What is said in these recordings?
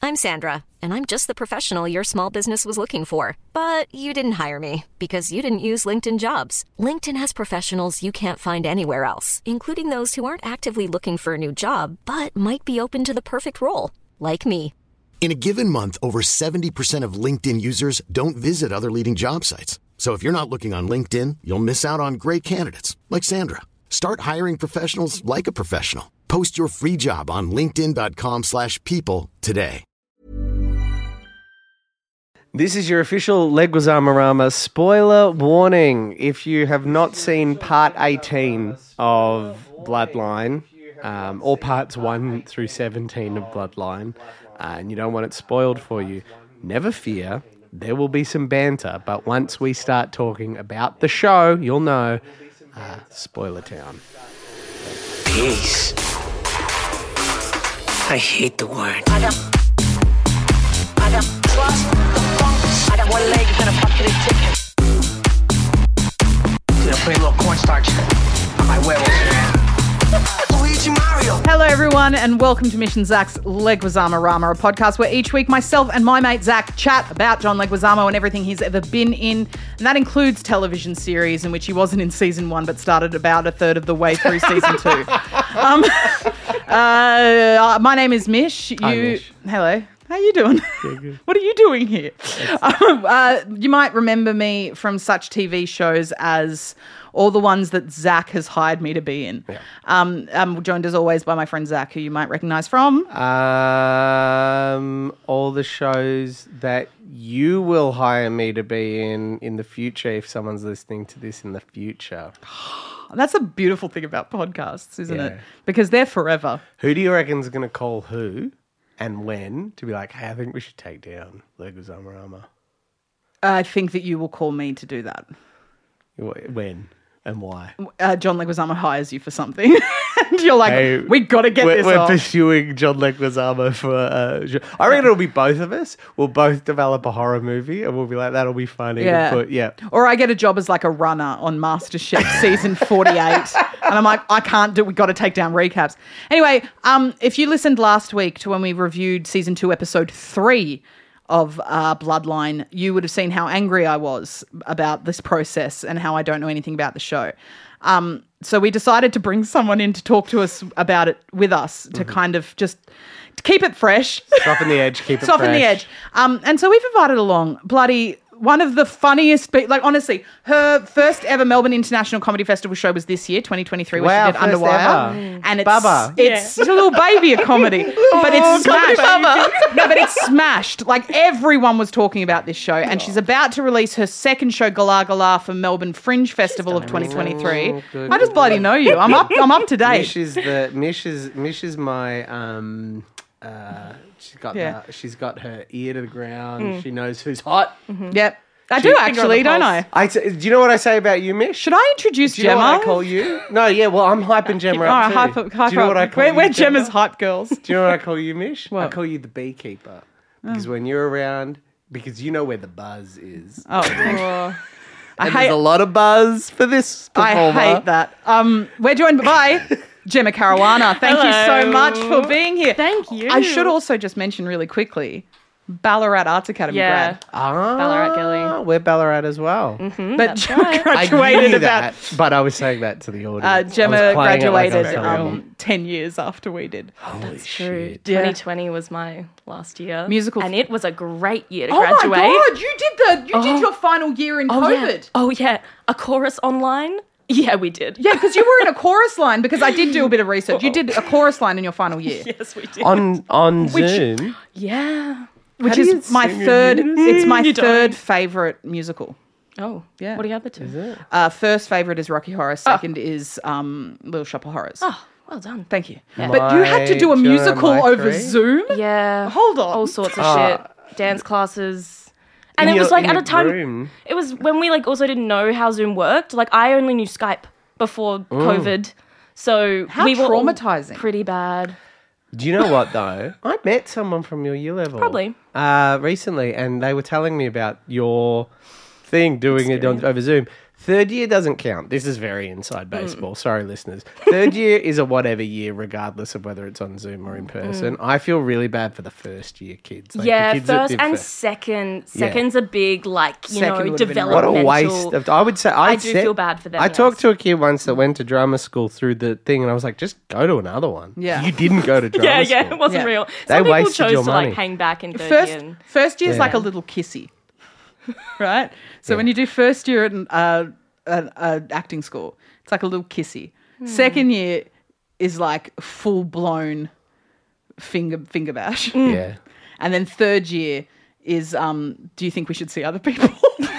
I'm Sandra, and I'm just the professional your small business was looking for. But you didn't hire me because you didn't use LinkedIn Jobs. LinkedIn has professionals you can't find anywhere else, including those who aren't actively looking for a new job, but might be open to the perfect role, like me. In a given month, over 70% of LinkedIn users don't visit other leading job sites. So if you're not looking on LinkedIn, you'll miss out on great candidates like Sandra. Start hiring professionals like a professional. Post your free job on linkedin.com/people today. This is your official Leguizamo spoiler warning. If you have not seen part 18 of Bloodline, or parts 1 through 17 of Bloodline, and you don't want it spoiled for you, never fear. There will be some banter, but once we start talking about the show, you'll know. Spoiler town. Peace. I hate the word. I got trust the funk. I got one leg and a bucket of chicken. Gonna put a little cornstarch on my huevos. Luigi Mario. Hello, everyone, and welcome to Mission Zach's Leguizamo-rama, a podcast where each week myself and my mate Zach chat about John Leguizamo and everything he's ever been in. And that includes television series in which he wasn't in season 1 but started about a third of the way through season 2. My name is Mish. Hi, Mish. Hello. How are you doing? Yeah, good. What are you doing here? You might remember me from such TV shows as all the ones that Zach has hired me to be in. Yeah. I'm joined as always by my friend Zach, who you might recognise from. All the shows that you will hire me to be in the future if someone's listening to this in the future. That's a beautiful thing about podcasts, isn't Yeah. it? Because they're forever. Who do you reckon is going to call who and when to be like, hey, I think we should take down Leguizamo-rama? I think that you will call me to do that. When and why? John Leguizamo hires you for something. And you're like, Hey, we got to get this We're off. pursuing John Leguizamo for... I reckon it'll be both of us. We'll both develop a horror movie and we'll be like, that'll be funny. Yeah. Or I get a job as like a runner on MasterChef season 48. And I'm like, I can't do it. We've got to take down recaps. Anyway, if you listened last week to when we reviewed season 2, episode 3 of Bloodline, you would have seen how angry I was about this process and how I don't know anything about the show. So we decided to bring someone in to talk to us about it with us to kind of just keep it fresh. Soften the edge, keep it Soften fresh. the edge. And so we've invited along one of the funniest, honestly, her first ever Melbourne International Comedy Festival show was this year, 2023, where she did first Underwire. ever. And it's, Bubba. it's a little baby of comedy, but it's smashed. No, but it's smashed. Like, everyone was talking about this show, and she's about to release her second show, Galah Galah, for Melbourne Fringe Festival of 2023. good. I just bloody know you. I'm up to date. Mish is my she's got her ear to the ground. She knows who's hot. Yep. I do actually, don't I? Do you know what I say about you, Mish? Should I introduce Do you Gemma? know what I call you? No, yeah, well, I'm hyping Gemma up too. Hype Do you know what I call you, We're Gemma? Gemma's hype girls. Do you know what I call you, Mish? What? I call you the beekeeper. Because when you're around, because you know where the buzz is. Oh, And there's a lot of buzz for this performer. I hate that. We're joined by Gemma Caruana. Thank you so much for being here. Thank you. I should also just mention really quickly, Ballarat Arts Academy grad. Ballarat Gilly. We're Ballarat as well. But Gemma right. graduated I knew about... that, but I was saying that to the audience. Gemma I was playing it like I was graduated telling them. 10 years after we did. Holy True. shit. 2020 was my last year. Musical- And it was a great year to Oh graduate. my God, you did your final year in COVID. Yeah. Oh, yeah. A chorus online? Yeah, we did. Yeah, because you were in a chorus line, because I did do a bit of research. You did a chorus line in your final year. Yes, we did. On Zoom? Yeah. Which do you is my sing in third. unison? It's my You don't. third favorite musical. Oh, Yeah. What are the other two? Is it? First favorite is Rocky Horror. Second is Little Shop of Horrors. Oh, well done. Thank you. But you had to do a My musical Joe over Maitri? Zoom. Yeah. Hold on. All sorts of shit. Dance classes. And In it was your- like in at a your time. room? It was when we also didn't know how Zoom worked. Like, I only knew Skype before COVID. So How we were all traumatizing. pretty bad. Do you know what, though? I met someone from your year level. Probably. Recently, and they were telling me about your thing, doing it over Zoom. Third year doesn't count. This is very inside baseball. Sorry, listeners. Third year is a whatever year, regardless of whether it's on Zoom or in person. I feel really bad for the first year kids. Like, Yeah, the kids that first did and first. second. Second's a big, like, you Second know, would've been rough. What a developmental. waste of. I would say I do feel bad for them. I talked to a kid once that went to drama school through the thing, and I was like, just go to another one. Yeah. You didn't go to drama Yeah, school. yeah, it wasn't Yeah. real. They Some people wasted chose your to money. like hang back in third year. First year's Yeah. like a little kissy, right? So when you do first year at acting school, it's like a little kissy. Second year is like full blown finger bash, Yeah. and then third year is do you think we should see other people?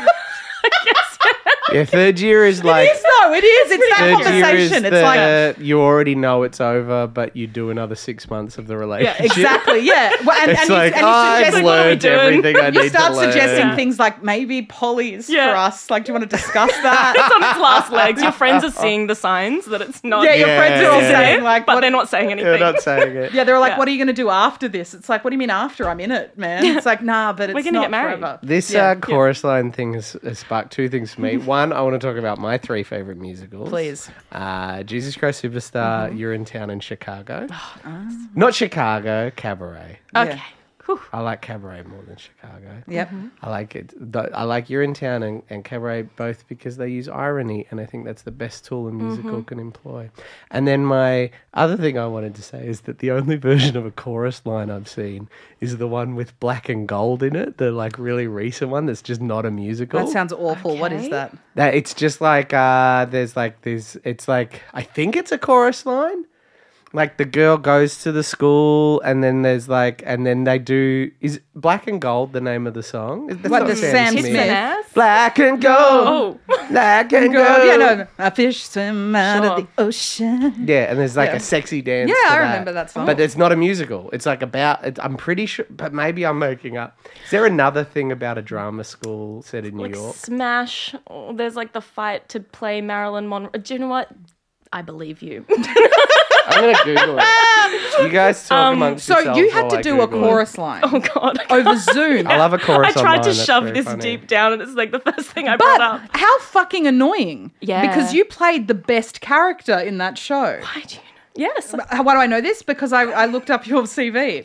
Yeah, third year is like. No, it is. It's that Third year is conversation. It's like you already know it's over, but you do another 6 months of the yeah, relationship. exactly. Yeah, well, and, It's and like, you I've suggest learned doing? everything I you need start to learn. suggesting things like maybe polys Yeah. for us. Like, do you want to discuss that? It's on its last legs. Your friends are seeing the signs that it's not. Yeah, your friends are all Yeah. saying like, but what- they're not saying anything. You're not saying it. Yeah, they're like, Yeah. what are you going to do after this? It's like, what do you mean after? I'm in it, man. It's like, nah, but it's We're gonna not get married. forever. This chorus line thing has sparked two things for me. One, I want to talk about my three favourite musicals. Please. Jesus Christ Superstar, You're in Town in Chicago. Not Chicago, Cabaret. Okay. Yeah. Whew. I like Cabaret more than Chicago. Yep. I like it. I like You're in Town and Cabaret both because they use irony, and I think that's the best tool a musical can employ. And then my other thing I wanted to say is that the only version of a chorus line I've seen is the one with black and gold in it, the like really recent one that's just not a musical. That sounds awful. What is Okay. that? That it's just like there's like this. It's like I think it's a chorus line. Like the girl goes to the school, and then there's like, and then they do. Is Black and Gold the name of the song? That's What, not the Sam Smith. Smith? Ass? Black and Gold. Oh. Black and Gold. Yeah, no, a fish swim out Sure. of the ocean. Yeah, and there's like Yeah. a sexy dance. Yeah, to I remember that song. But it's not a musical. It's like about. I'm pretty sure, but maybe I'm making up. Is there another thing about a drama school set in New Like York? Smash. Oh, there's like the fight to play Marilyn Monroe. Do you know what? I believe you. I'm gonna Google it. You guys talk amongst So yourselves you had while to I do a Google it. chorus line Oh God. over Zoom. I love a chorus. I tried online, to that's shove very this funny. deep down, and it's like the first thing I brought up. But how fucking annoying. Yeah. Because you played the best character in that show. Why do you know? Yes. Why do I know this? Because I looked up your CV.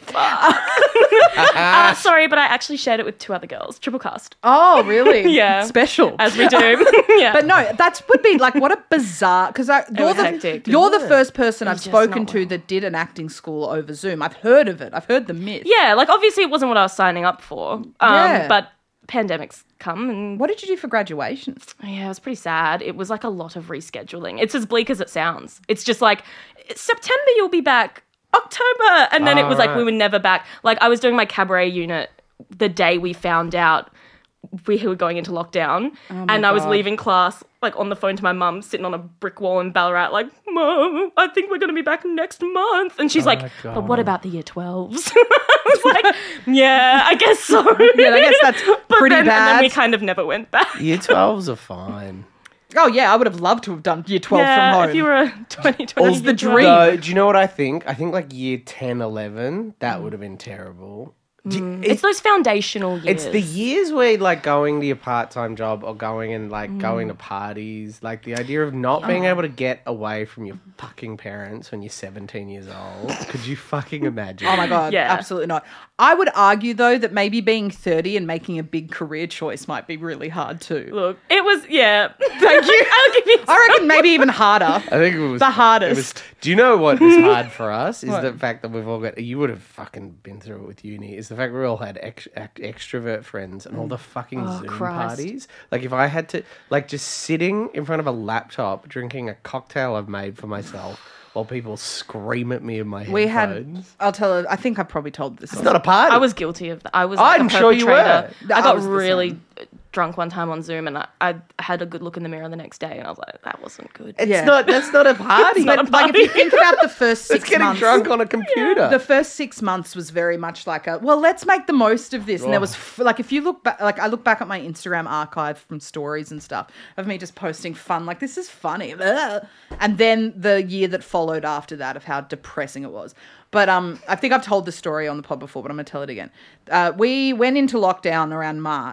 Sorry, but I actually shared it with two other girls. Triple cast. Oh, really? Yeah. Special. As we do. Yeah. But no, that would be like what a bizarre because you're was the hectic. you're the first person I've just spoken not to well. that did an acting school over Zoom. I've heard of it. I've heard the myth. Yeah, like obviously it wasn't what I was signing up for. Yeah. But pandemics come and What did you do for graduation? yeah, it was pretty sad. It was like a lot of rescheduling. It's as bleak as it sounds. It's just like September you'll be back, October, and then it was like right. we were never back. Like I was doing my cabaret unit the day we found out we were going into lockdown, and I was God. leaving class like on the phone to my mum, sitting on a brick wall in Ballarat, like, Mum, I think we're going to be back next month. And she's like, but what about the year 12s? I was like, yeah, I guess so. Yeah, I guess that's But pretty then, bad. And then we kind of never went back. Year 12s are fine. Oh yeah, I would have loved to have done year 12 Yeah, from home. if you were a 2020. It's the dream. No, do you know what I think? I think like year 10, 11, that would have been terrible. It's those foundational years. It's the years where like going to your part-time job or going and like going to parties, like the idea of not being able to get away from your fucking parents when you're 17 years old. Could you fucking imagine? Oh my God, Yeah. absolutely not. I would argue, though, that maybe being 30 and making a big career choice might be really hard too. Look, it was, yeah. Thank you. I'll give you I reckon maybe even harder. I think it was The hardest. it was- do you know what is hard for us? Is the fact that we've all got. You would have fucking been through it with uni. Is the fact we all had extrovert friends and all the fucking Zoom Christ. parties. Like if I had to, like just sitting in front of a laptop drinking a cocktail I've made for myself while people scream at me in my We headphones. had, I'll tell her, I think I probably told this. It's not a party. I was guilty of that. I was like I'm a sure you perpetrator. were. I I got was the really drunk one time on Zoom, and I had a good look in the mirror the next day, and I was like, that wasn't good. It's Yeah. not. That's not a party. But like if you think about the first 6 It's getting months. drunk on a computer. The first 6 months was very much like a, well, let's make the most of this. And there was, like, if you look back, like, I look back at my Instagram archive from stories and stuff of me just posting fun, like, this is funny. Ugh. And then the year that followed after that of how depressing it was. But I think I've told the story on the pod before, but I'm going to tell it again. We went into lockdown around March.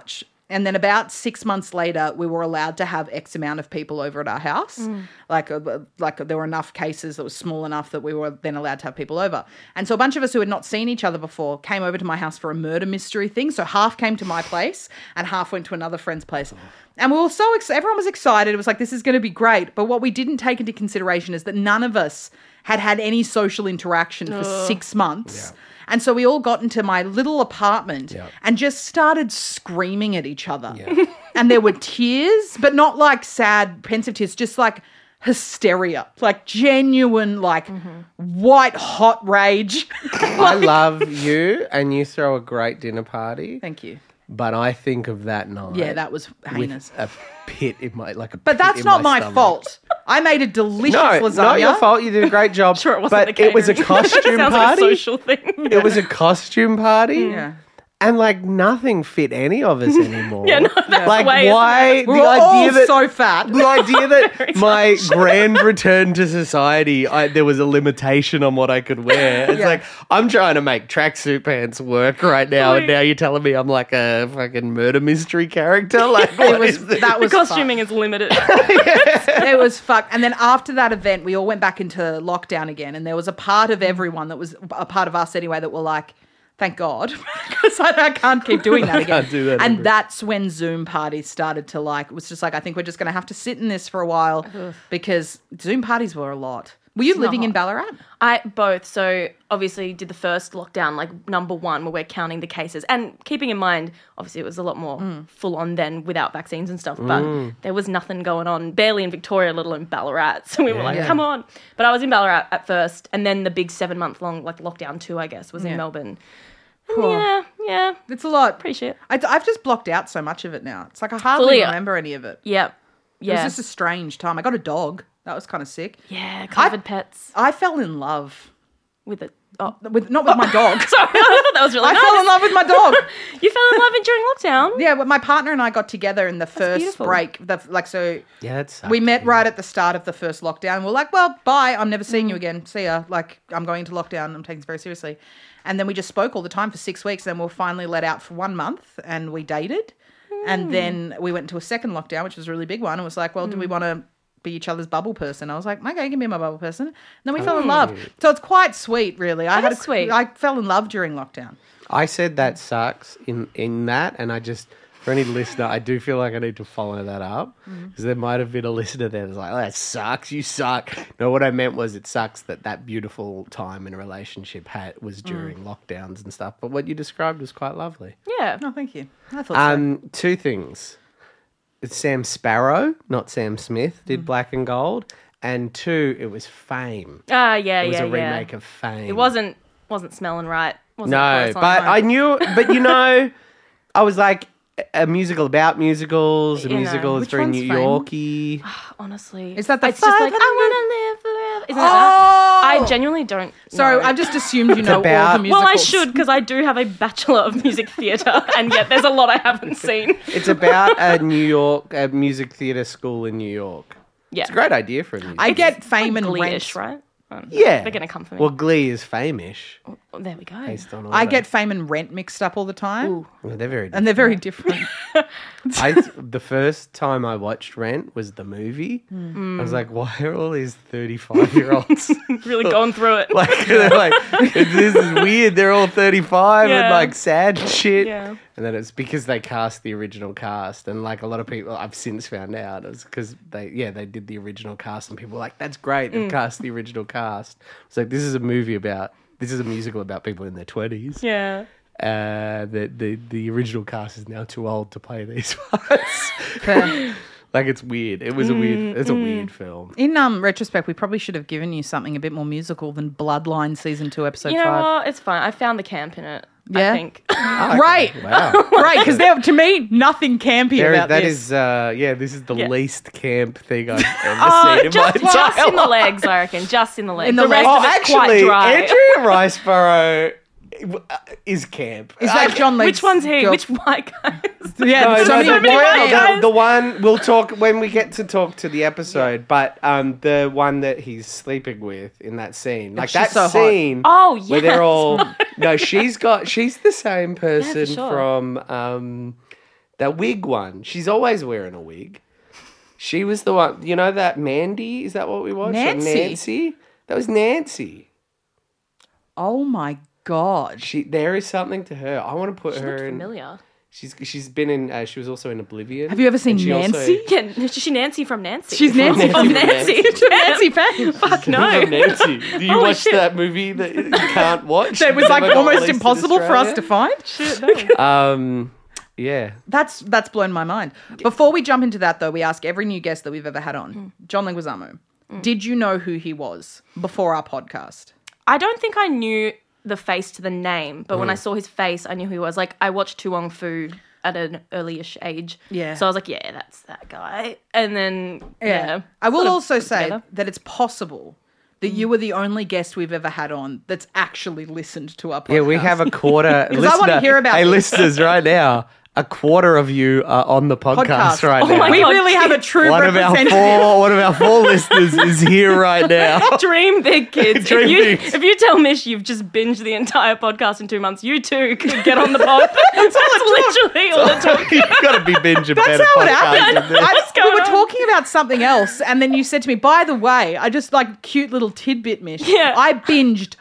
And then about 6 months later, we were allowed to have X amount of people over at our house. Like there were enough cases that was small enough that we were then allowed to have people over. And so a bunch of us who had not seen each other before came over to my house for a murder mystery thing. So half came to my place and half went to another friend's place. And we were so everyone was excited. It was like, this is going to be great. But what we didn't take into consideration is that none of us had any social interaction for 6 months. Yeah. And so we all got into my little apartment and just started screaming at each other. Yeah. And there were tears, but not like sad, pensive tears, just like hysteria, like genuine, like white hot rage. I love you, and you throw a great dinner party. Thank you. But I think of that night. Yeah, that was heinous. With a pit in my But that's not my fault. I made a delicious lasagna. Not your fault. You did a great job. Sure, it wasn't but the it was a catering. costume Sounds party. like a social thing. It was a costume party. Yeah. And like nothing fit any of us anymore. Yeah, no, that's like the way, isn't why We were all so fat. the idea that my grand return to society, there was a limitation on what I could wear. It's like, I'm trying to make tracksuit pants work right now, and now you're telling me I'm like a fucking murder mystery character? Like, what is this? That was The costuming is limited. It was fuck. And then after that event, we all went back into lockdown again, and there was a part of everyone that was a part of us anyway that were like, thank God, because I can't keep doing that again. Can't do that and ever. that's when Zoom parties started to it was just like, I think we're just going to have to sit in this for a while because Zoom parties were a lot. Were you living in Ballarat? Both. So obviously did the first lockdown, like number one, where we're counting the cases. And keeping in mind, obviously it was a lot more full on then without vaccines and stuff. But there was nothing going on, barely in Victoria, let alone Ballarat. So we were like, come on. But I was in Ballarat at first. And then the big 7 month long, like lockdown 2, I guess, was in Melbourne. Yeah. It's a lot. Pretty shit. I've just blocked out so much of it now. It's like I hardly Fully. remember any of it. Yeah. It was just a strange time. I got a dog. That was kind of sick. Yeah, COVID pets I fell in love. with it. Oh, Not with my dog. sorry. I thought that was really I nice. fell in love with my dog. You fell in love during lockdown? Yeah, well, my partner and I got together in the first beautiful. break. Yeah, it sucked, We met right at the start of the first lockdown. We're like, well, bye. I'm never seeing you again. See ya. Like, I'm going into lockdown. I'm taking this very seriously. And then we just spoke all the time for 6 weeks. Then we were finally let out for 1 month and we dated. And then we went into a second lockdown, which was a really big one. And was like, well, do we want to be each other's bubble person? I was like, okay, give me my bubble person. And then we fell in love. So it's quite sweet, really. That is sweet. I fell in love during lockdown. I said that sucks in that, and I just, for any listener, I do feel like I need to follow that up because there might have been a listener there that's like, oh, that sucks, you suck. No, what I meant was it sucks that beautiful time in a relationship was during lockdowns and stuff. But what you described was quite lovely. Yeah. Oh, thank you. I thought so. 2 things. It's Sam Sparrow, not Sam Smith, did Black and Gold. And 2, it was Fame. Yeah, It was a remake of Fame. It wasn't smelling right. Wasn't No, close on but home. I knew, but you know, I was like, a musical about musicals, a You know. musical that's Which very one's New Fame? Yorky. honestly. Is that the It's just like, 500? I'm going to live forever. Isn't it that? I genuinely don't Sorry, know. I've just assumed you know all about- the musicals. Well, I should, because I do have a Bachelor of Music Theatre, and yet there's a lot I haven't seen. It's about a music theatre school in New York. Yeah. It's a great idea for a musical. I get Fame and Glee-ish, Rent. right? Yeah. They're going to come for me. Well, Glee is Fame-ish. Oh, there we go. Based on all I that. get Fame and Rent mixed up all the time. Ooh. Yeah, they're very And they're very different. the first time I watched Rent was the movie. I was like, why are all these 35-year-olds Really going through it. like, they're like, this is weird. They're all 35 and Yeah. like sad shit. Yeah. And then it's because they cast the original cast, and like a lot of people I've since found out it was because they did the original cast, and people were like, that's great, they've cast the original cast. It's like, this is a musical about people in their 20s. Yeah. The original cast is now too old to play these parts. Fair. Like, it's weird. It's a weird film. In retrospect, we probably should have given you something a bit more musical than Bloodline Season 2, Episode You know 5. what? It's fine. I found the camp in it, Yeah? I think. Right. Wow. Right, because to me, nothing campy about this. This is the Yeah. least camp thing I've ever seen in my just entire in the life. legs, I reckon. Just in the legs. In the the rest legs. of it's quite dry. Andrea Riceborough is camp. Is that John Leeds? Which one's he? girl- Which white guy? Yeah, No, so many the, many one, white guys. the one we'll talk when we get to talk to the episode, but the one that he's sleeping with in that scene, like she's that so hot. scene, Oh, yes. where they're all no, she's the same person sure. from That wig one. She's always wearing a wig. She was the one. You know that Mandy? Is that what we watched? Or Nancy? That was Nancy. Oh my God. There is something to her. I want to put She her looked in. familiar. She's been in. She was also in Oblivion. Have you ever seen And she also- Nancy? Yeah, is she Nancy from Nancy? She's Nancy From from Nancy. Nancy fan. Fuck no. Nancy. Do you Holy watch shit. that movie that you can't watch? That was like Never got almost released in impossible for us to Australia? find. Yeah. That's blown my mind. Before we jump into that, though, we ask every new guest that we've ever had on, John Leguizamo. Did you know who he was before our podcast? I don't think I knew the face to the name, but when I saw his face, I knew who he was. Like, I watched Tu Wong Fu at an early-ish age. Yeah. So I was like, yeah, that's that guy. And then, yeah. I will sort of also put say together. that it's possible that you were the only guest we've ever had on that's actually listened to our podcast. Yeah, we have a quarter. Because I wanna hear about Hey, this. listeners, right now, a quarter of you are on the podcast right now. my We God, really have a true One of representative. our four listeners is here right now. Dream big, kids. Dream big. If you tell Mish you've just binged the entire podcast in 2 months, you too could get on the pod. That's literally all it took. You've got to be binging That's better how it podcasts happened. than this. We were talking about something else, and then you said to me, by the way, I just like cute little tidbit, Mish. Yeah. I binged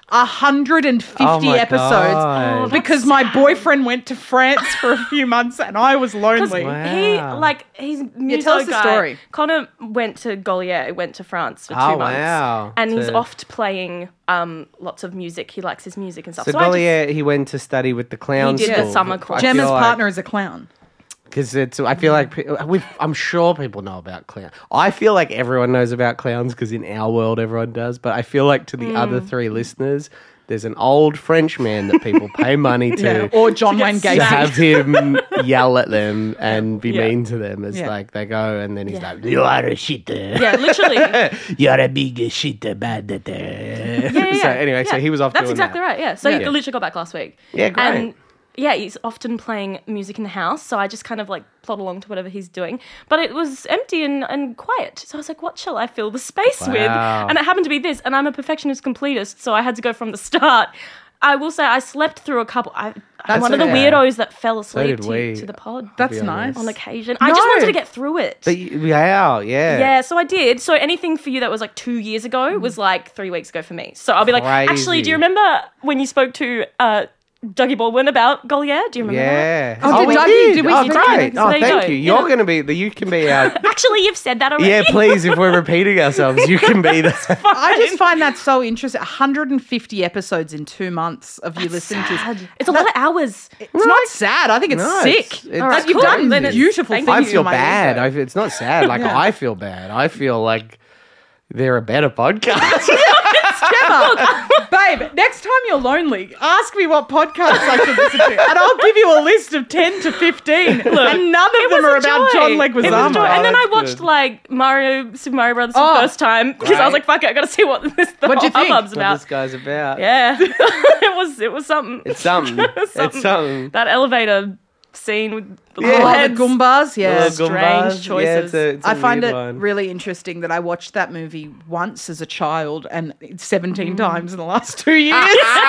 150 Oh my episodes God. because my boyfriend went to France for a few months and I was lonely. Wow. He's tell us the guy. story. Connor went to Gaulier, went to France for 2 Oh, months. wow. And he's To- oft playing lots of music. He likes his music and stuff. So I just- Gaulier, he went to study with the clown He did school. the summer course. Gemma's partner is a clown. Because I feel like I'm sure people know about clowns. I feel like everyone knows about clowns because in our world everyone does. But I feel like to the other three listeners, there's an old French man that people pay money to. Or John Wayne To Gacy. have him yell at them and be Yeah. mean to them as Yeah. like they go and then he's like, you are a shitter. Yeah, literally. You're a big shitter bad at Yeah. So anyway, so Yeah. he was off That's doing exactly that. right, yeah. So Yeah. he literally got back last week. Yeah, great. And yeah, he's often playing music in the house, so I just kind of like plod along to whatever he's doing. But it was empty and quiet. So I was like, what shall I fill the space with? Wow. And it happened to be this, and I'm a perfectionist completist, so I had to go from the start. I will say I slept through a couple. I'm one of the okay. weirdos that fell asleep did we. to the pod That's be nice. honest. on occasion. I just wanted to get through it. But yeah. Yeah, so I did. So anything for you that was like 2 years ago was like 3 weeks ago for me. So I'll be like, actually, Crazy. do you remember when you spoke to Dougie Baldwin about Gaulier? Do you remember that? Yeah. Oh, did we Dougie- did we Oh, speak? great. So Oh, there you thank go. you. Yeah. You're going to be, you can be our... Actually, you've said that already. Yeah, please, if we're repeating ourselves, you can be the... I just find that so interesting. 150 episodes in 2 months of you listening to Sad. It's a lot of hours. It's not sad. I think it's No, sick. it's All right, You've cool. done Then it's- beautiful thank things. I you. feel in my bad. ego. It's not sad. Like, Yeah. I feel bad. I feel like they're a better podcast. Gemma, babe, next time you're lonely, ask me what podcasts I should listen to, and I'll give you a list of 10 to 15, and none of them are about John It was a joy. Leguizamo. And then I that's watched good. like Super Mario Brothers for Oh, the first time because I was right. like, fuck it, I gotta see what this the What'd you whole think? hubbub's What about. this guy's about. Yeah. it was something. It's something. It's something. That elevator scene with the Yeah. little Oh, the heads. Goombas, yeah. Little strange Goombas. choices. Yeah, it's a I find weird it one. really interesting that I watched that movie once as a child and 17 times in the last 2 years.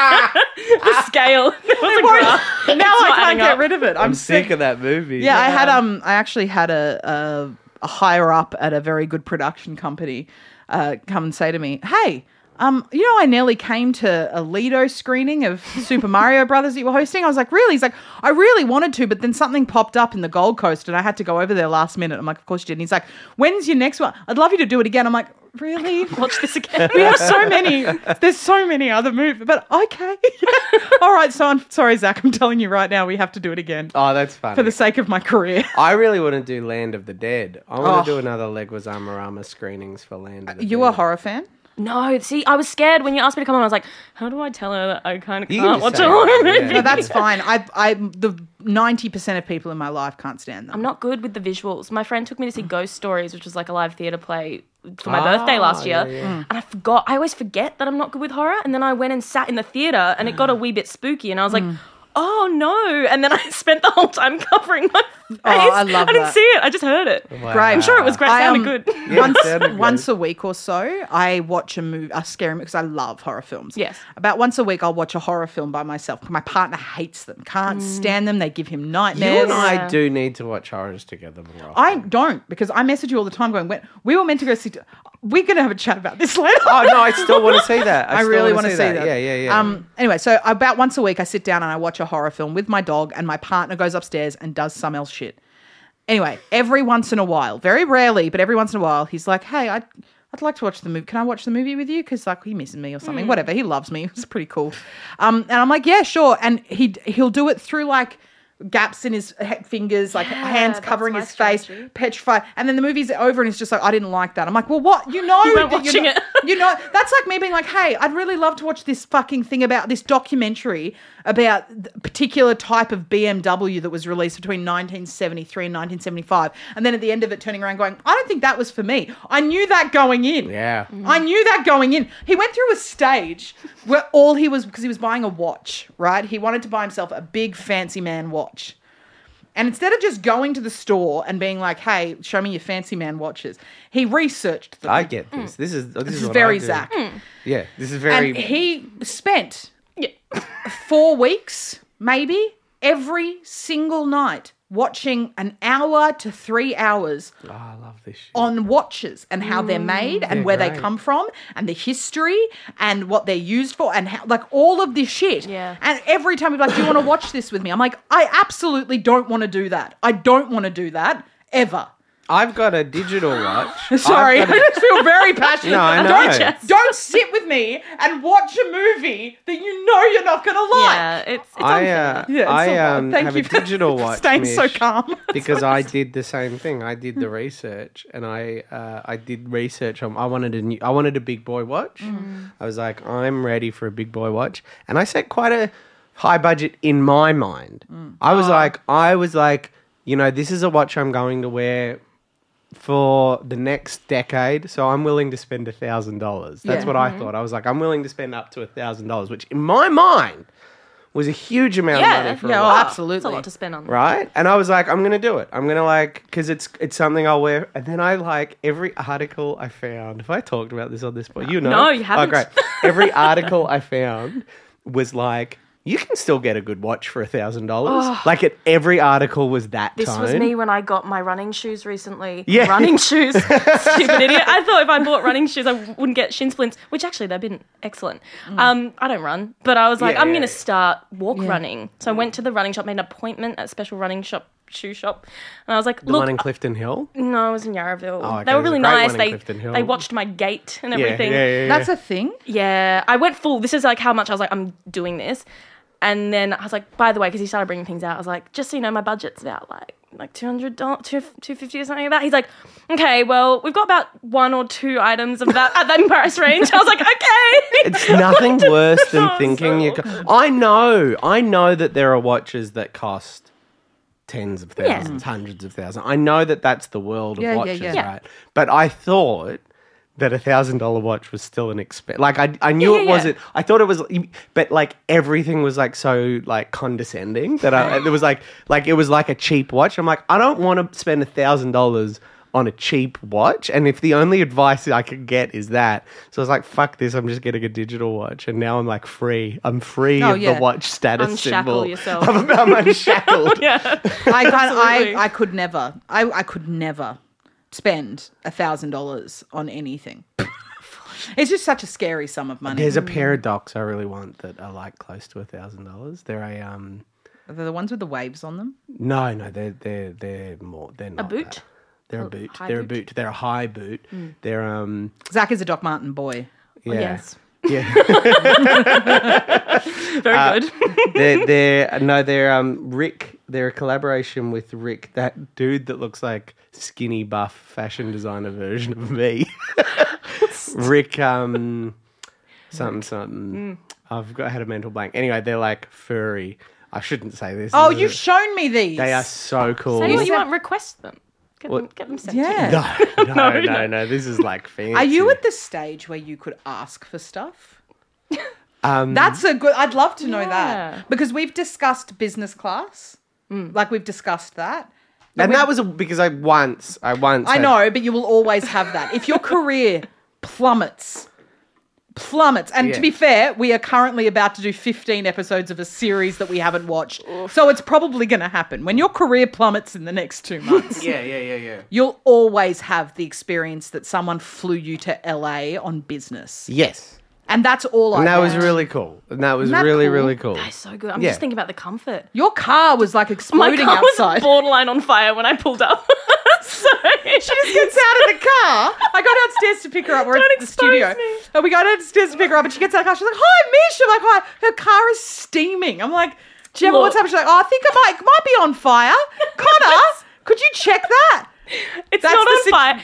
The scale. There was a graph. now It's I not can't adding get up. rid of it. I'm sick of that movie. Yeah, I actually had a higher up at a very good production company come and say to me, "Hey, you know, I nearly came to a Lido screening of Super Mario Brothers that you were hosting." I was like, "Really?" He's like, "I really wanted to, but then something popped up in the Gold Coast and I had to go over there last minute." I'm like, "Of course you did." And he's like, "When's your next one? I'd love you to do it again." I'm like, "Really?" Watch this again. We have so many. There's so many other movies, but okay. All right, so I'm sorry, Zach. I'm telling you right now, we have to do it again Oh, that's funny. for the sake of my career. I really want to do Land of the Dead. I want Oh. to do another Leguizamo screenings for Land of the Dead. You a horror fan? No, see, I was scared when you asked me to come on. I was like, how do I tell her that I kind of You can can't just watch say a horror that, movie? yeah. No, that's fine. The 90% of people in my life can't stand them. I'm not good with the visuals. My friend took me to see Ghost Stories, which was like a live theatre play for my birthday last year. yeah. And I always forget that I'm not good with horror. And then I went and sat in the theatre and it got a wee bit spooky. And I was like, oh no. And then I spent the whole time covering my face. I love I didn't that. see it. I just heard it. Great. I'm sure it was great. It sounded good. Yeah, it sounded good. Once a week or so, I watch a scary movie because I love horror films. Yes. About once a week, I'll watch a horror film by myself. My partner hates them, can't stand them. They give him nightmares. You and I do need to watch horrors together more often. I don't, because I message you all the time going, we were meant to go see... We're going to have a chat about this later. Oh, no, I still want to see that. I really want to see that. Yeah. Anyway, so about once a week, I sit down and I watch a horror film with my dog, and my partner goes upstairs and does some else shit. Anyway, every once in a while, very rarely, but every once in a while, he's like, hey, I'd like to watch the movie. Can I watch the movie with you? Because he misses me or something. Whatever. He loves me. It's pretty cool. And I'm like, yeah, sure. And he'll do it through like gaps in his fingers, like hands that's covering my his face, strategy. petrified. And then the movie's over and he's just like, I didn't like that. I'm like, well, what? You know, You weren't that watching know, it. You know, that's like me being like, hey, I'd really love to watch this fucking thing about this documentary about the particular type of BMW that was released between 1973 and 1975. And then at the end of it, turning around going, I don't think that was for me. I knew that going in. Yeah. I knew that going in. He went through a stage where because he was buying a watch, right? He wanted to buy himself a big fancy man watch. And instead of just going to the store and being like, hey, show me your fancy man watches, he researched them. I get this. This is This is what very I do. Zach. Yeah, this is very... And he spent Yeah. 4 weeks, maybe, every single night watching an hour to 3 hours Oh, I love this shit. on watches and how they're made and Yeah, where they great. come from and the history and what they're used for and how, like all of this shit. Yeah. And every time he's like, do you want to watch this with me? I'm like, I absolutely don't want to do that. I don't want to do that ever. I've got a digital watch. Sorry, I I've got a- just feel very passionate. No, I know. Don't sit with me and watch a movie that you know you're not going to like. Yeah, it's I unfair. Yeah, it's I all right. Thank have you a for digital watch, staying so Mish, calm. because I did the same thing. I did the research, and I did research on. I wanted a big boy watch. I was like, I'm ready for a big boy watch, and I set quite a high budget in my mind. I was like, you know, this is a watch I'm going to wear for the next decade, so I'm willing to spend $1,000. That's what I thought. I was like, I'm willing to spend up to $1,000, which in my mind was a huge amount of money for a Yeah, watch. absolutely. It's a lot to spend on. Right? And I was like, I'm going to do it. I'm going to because it's something I'll wear. And then I every article I found, if I talked about this on this point, you know. No, you haven't. Oh, great. Every article I found was like, you can still get a good watch for $1,000. Like every article was that This tone. was me when I got my running shoes recently. Yeah. Running shoes. Stupid idiot. I thought if I bought running shoes, I wouldn't get shin splints, which actually they've been excellent. I don't run, but I was like, Yeah, I'm yeah. going to start walk running. So I went to the running shop, made an appointment at a special running shop, shoe shop. And I was like, The look, one in Clifton Hill. no, I was in Yarraville. Oh, okay, They were there's a really great nice. one in Clifton Hill. They watched my gait and Yeah, everything. yeah. That's a thing. Yeah, I went full. This is like how much I was like, I'm doing this. And then I was like, by the way, because he started bringing things out, I was like, just so you know, my budget's about like $200, $250 or something like that. He's like, okay, well, we've got about 1 or 2 items of that at that price range. I was like, okay. It's nothing worse than Oh, thinking so you can. I know that there are watches that cost tens of thousands, hundreds of thousands. I know that that's the world of Yeah, yeah, watches, yeah. right? But I thought that $1,000 watch was still an expense. Like I knew it wasn't. I thought it was, but like everything was like so like condescending that it was like it was like a cheap watch. I'm like, I don't want to spend $1,000 on a cheap watch, and if the only advice I could get is that, so I was like, fuck this, I'm just getting a digital watch, and now I'm like free. I'm free Oh, of yeah. the watch status Unshackle symbol. yourself. I'm unshackled. Absolutely. I could never. I could never spend $1,000 on anything. It's just such a scary sum of money. There's a pair of Docs I really want that are like close to $1,000. They're a Are they the ones with the waves on them? no, they're more. They're not boot? that. They're a boot. high They're a boot? boot. They're a high boot. They're Zach is a Doc Martin boy. yeah. Yes. Yeah. Very good. they're Rick. They're a collaboration with Rick, that dude that looks like skinny buff fashion designer version of me. Rick something. I've had a mental blank. Anyway, they're like furry. I shouldn't say this. Oh, is it? you've shown me these. They are so cool. Say what you said- want, request them. Get them sent to you. Yeah. No. This is like fancy. Are you at the stage where you could ask for stuff? That's a good. I'd love to know Yeah. that because we've discussed business class. Like we've discussed that. And that was because I once. I had- know, but you will always have that. If your career plummets. And Yeah. to be fair, we are currently about to do 15 episodes of a series that we haven't watched. So it's probably going to happen. When your career plummets in the next 2 months, Yeah. you'll always have the experience that someone flew you to LA on business. Yes. And that's all And I that was want. really cool. And that was Isn't that really, cool? really cool. That's so good. I'm Yeah. just thinking about the comfort. Your car was like My exploding car outside. was borderline on fire when I pulled up. So She just gets out of the car. I go downstairs to pick her up. We're Don't at the expose studio. me. And we go downstairs to pick her up and she gets out of the car. She's like, hi, Mish. I'm like, hi. Her car is steaming. I'm like, Gemma, Look. what's happening? She's like, oh, I think it might be on fire. Connor, could you check that? It's That's not the on sit- fire.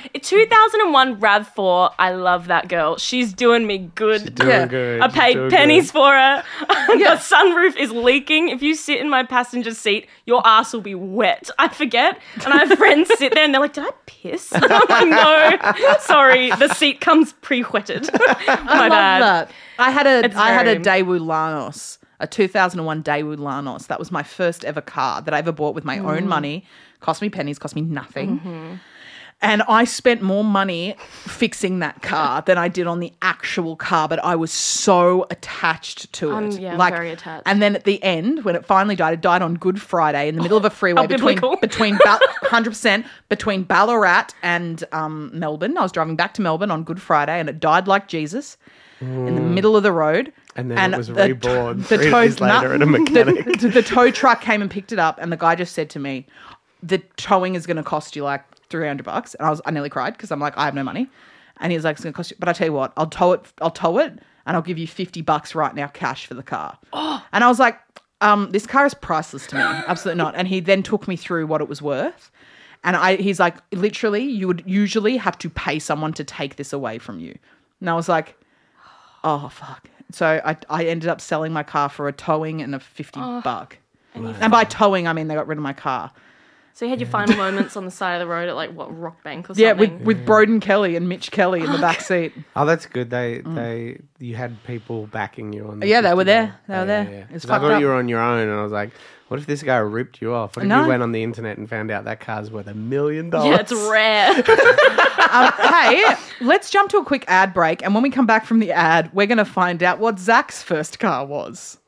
2001 RAV4. I love that girl. She's doing me good. She's doing Yeah. good. I She's paid doing pennies good. for her. Yeah. The sunroof is leaking. If you sit in my passenger seat, your ass will be wet. I forget. And I have friends sit there and they're like, did I piss? I'm like, no. Sorry, the seat comes pre-wetted. My bad. Love that. I had a It's Daewoo very- Lanos, a 2001 Daewoo Lanos. That was my first ever car that I ever bought with my own money. Cost me pennies, cost me nothing. And I spent more money fixing that car than I did on the actual car, but I was so attached to it. Yeah, I'm very attached. And then at the end, when it finally died, it died on Good Friday in the middle of a freeway how biblical. between 100% between Ballarat and Melbourne. I was driving back to Melbourne on Good Friday, and it died like Jesus in the middle of the road. And then it was reborn the 3 days later at a mechanic. The tow truck came and picked it up, and the guy just said to me, "The towing is going to cost you like $300." And I nearly cried because I'm like, I have no money. And he was like, "It's going to cost you." But I tell you what, I'll tow it, and I'll give you $50 right now cash for the car. And I was like, this car is priceless to me. Absolutely not. And he then took me through what it was worth. And he's like, literally, you would usually have to pay someone to take this away from you. And I was like, oh, fuck. So I ended up selling my car for a towing and a $50. And by towing, I mean they got rid of my car. So you had your final moments on the side of the road at like what, Rockbank or something? Yeah, with Broden Kelly and Mitch Kelly in the back seat. Oh, that's good. You had people backing you on. The Yeah, they were 50 there. mile. They were there. Yeah. It's 'Cause I fucked thought up. you were on your own, and I was like, what if this guy ripped you off? What if No. you went on the internet and found out that car's worth $1 million? Yeah, it's rare. Hey, let's jump to a quick ad break. And when we come back from the ad, we're going to find out what Zach's first car was.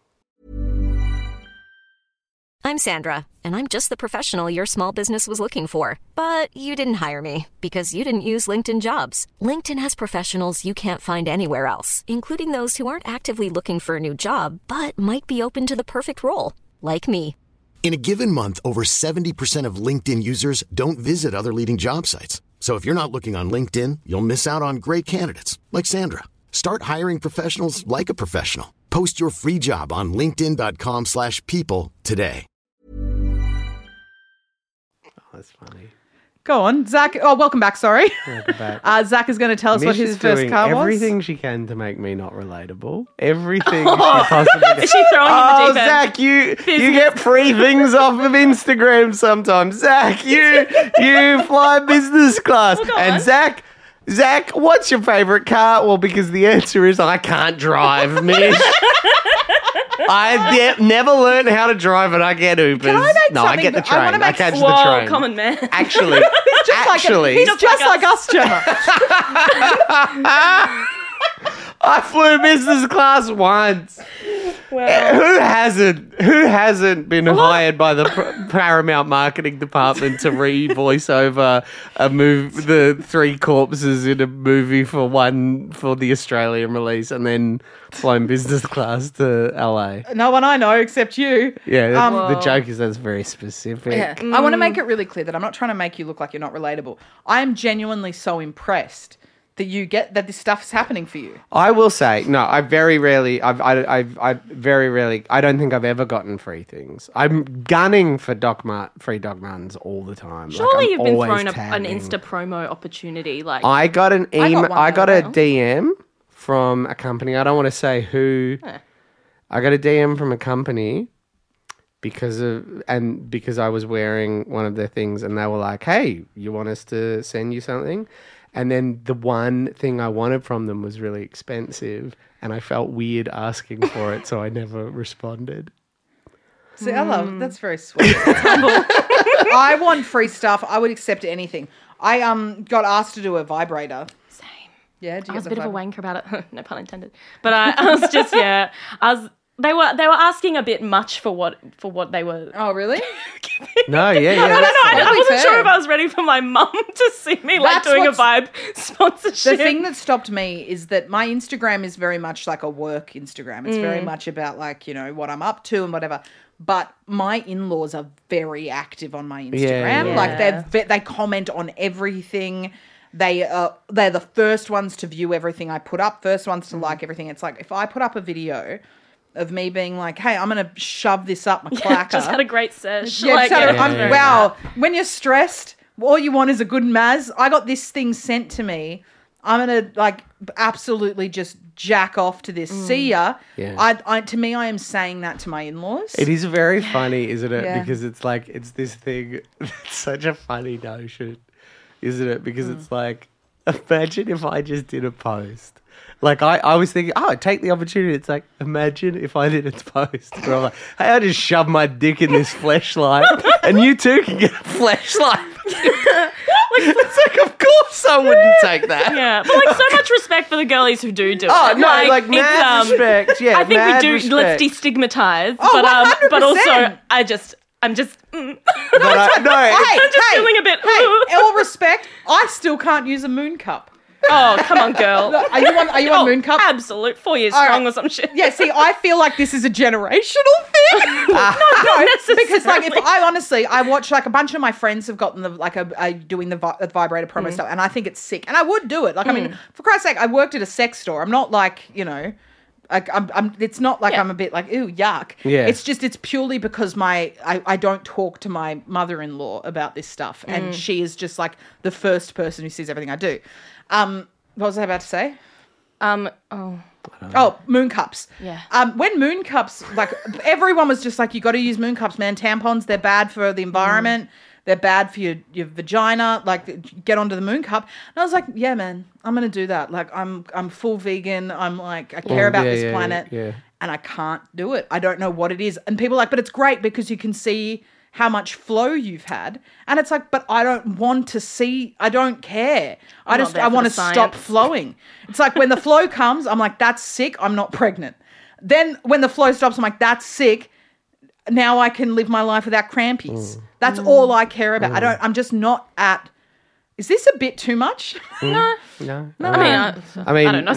I'm Sandra, and I'm just the professional your small business was looking for. But you didn't hire me because you didn't use LinkedIn Jobs. LinkedIn has professionals you can't find anywhere else, including those who aren't actively looking for a new job, but might be open to the perfect role, like me. In a given month, over 70% of LinkedIn users don't visit other leading job sites. So if you're not looking on LinkedIn, you'll miss out on great candidates like Sandra. Start hiring professionals like a professional. Post your free job on linkedin.com/people today. Oh, that's funny. Go on, Zach. Oh, welcome back. Sorry. Welcome back. Zach is going to tell us what Mish his is first doing car was. everything she can to make me not relatable. Everything she possibly can. Is she throwing you in Oh, the deep end? Zach, you get free things off of Instagram sometimes. Zach, you fly business class. And Zach, what's your favorite car? Well, because the answer is I can't drive, Mish. I never learned how to drive and I get Ubers. Can I make no, I something get the that- I wanna train. I make- catch the Whoa, train. common man. Actually, He's just like us, Gemma. I flew business class once. Well, Who hasn't been hired by the Paramount marketing department to voice over the 3 corpses in a movie for the Australian release and then flown business class to LA? No one I know except you. Yeah, the joke is that's very specific. Yeah. I want to make it really clear that I'm not trying to make you look like you're not relatable. I am genuinely so impressed that you get that this stuff is happening for you. I will say, no, I very rarely, I don't think I've ever gotten free things. I'm gunning for free Doc Martens all the time. surely I'm you've been always thrown an tagging. Insta promo opportunity. Like, I got an email. one I got the a other day. DM from a company. I don't want to say who. I got a DM from a company because I was wearing one of their things, and they were like, "Hey, you want us to send you something?" And then the one thing I wanted from them was really expensive, and I felt weird asking for it, so I never responded. See, I love that's very sweet. That's humble. I want free stuff. I would accept anything. I got asked to do a vibrator. Same. Yeah, do you I was a get bit the of a wanker about it. No pun intended. But I was just They were asking a bit much for what they were. Oh, really? No, yeah. I wasn't fair. sure if I was ready for my mum to see me like That's doing a what's- Vibe sponsorship. The thing that stopped me is that my Instagram is very much like a work Instagram. It's very much about like, you know, what I'm up to and whatever. But my in-laws are very active on my Instagram. Yeah. Like they comment on everything. They're the first ones to view everything I put up, first ones to like everything. It's like if I put up a video of me being like, hey, I'm going to shove this up my clacker. just had a great sesh. Yeah, Like, so it was I'm- very wow. When you're stressed, all you want is a good Maz. I got this thing sent to me. I'm gonna like absolutely just jack off to this. See ya. Yeah. To me, I am saying that to my in-laws. It is very funny, isn't it? Yeah. Because it's like, it's this thing, it's such a funny notion, isn't it? Because it's like, imagine if I just did a post. Like, I was thinking, I'd take the opportunity. It's like, imagine if I did a post where I'm like, hey, I just shove my dick in this fleshlight and you too can get a fleshlight. It's like, of course I wouldn't take that. Yeah, but like so much respect for the girlies who do Oh, it. no, like it's, mad respect. Yeah, I think mad we do. Let's respect. destigmatize. Oh, but 100%. also I'm just. But no, Hey, I'm just feeling a bit. Hey, all respect, I still can't use a moon cup. Oh, come on, girl. Are you on moon cup? Absolute. 4 years All strong right. or some shit. Yeah, see, I feel like this is a generational thing. No, because like if I watch like a bunch of my friends have gotten doing the vibrator promo stuff, and I think it's sick, and I would do it. Like, I mean, for Christ's sake, I worked at a sex store. I'm not like, you know, like I'm. It's not like Yeah. I'm a bit like ooh yuck. Yeah. It's just it's purely because I don't talk to my mother-in-law about this stuff, and she is just like the first person who sees everything I do. What was I about to say? Oh, moon cups. Yeah. When moon cups, like everyone was just like, you got to use moon cups, man. Tampons, they're bad for the environment. They're bad for your vagina. Like, get onto the moon cup. And I was like, yeah, man, I'm gonna do that. Like, I'm full vegan. I'm like, I care about this planet, and I can't do it. I don't know what it is. And people are like, but it's great because you can see how much flow you've had. And it's like, but I don't want to see. I don't care. I not there for want the to stop science. flowing. It's like when the flow comes, I'm like, that's sick. I'm not pregnant. Then when the flow stops, I'm like, that's sick. Now I can live my life without crampies. That's all I care about. I'm just not at. Is this a bit too much? No. I mean, I don't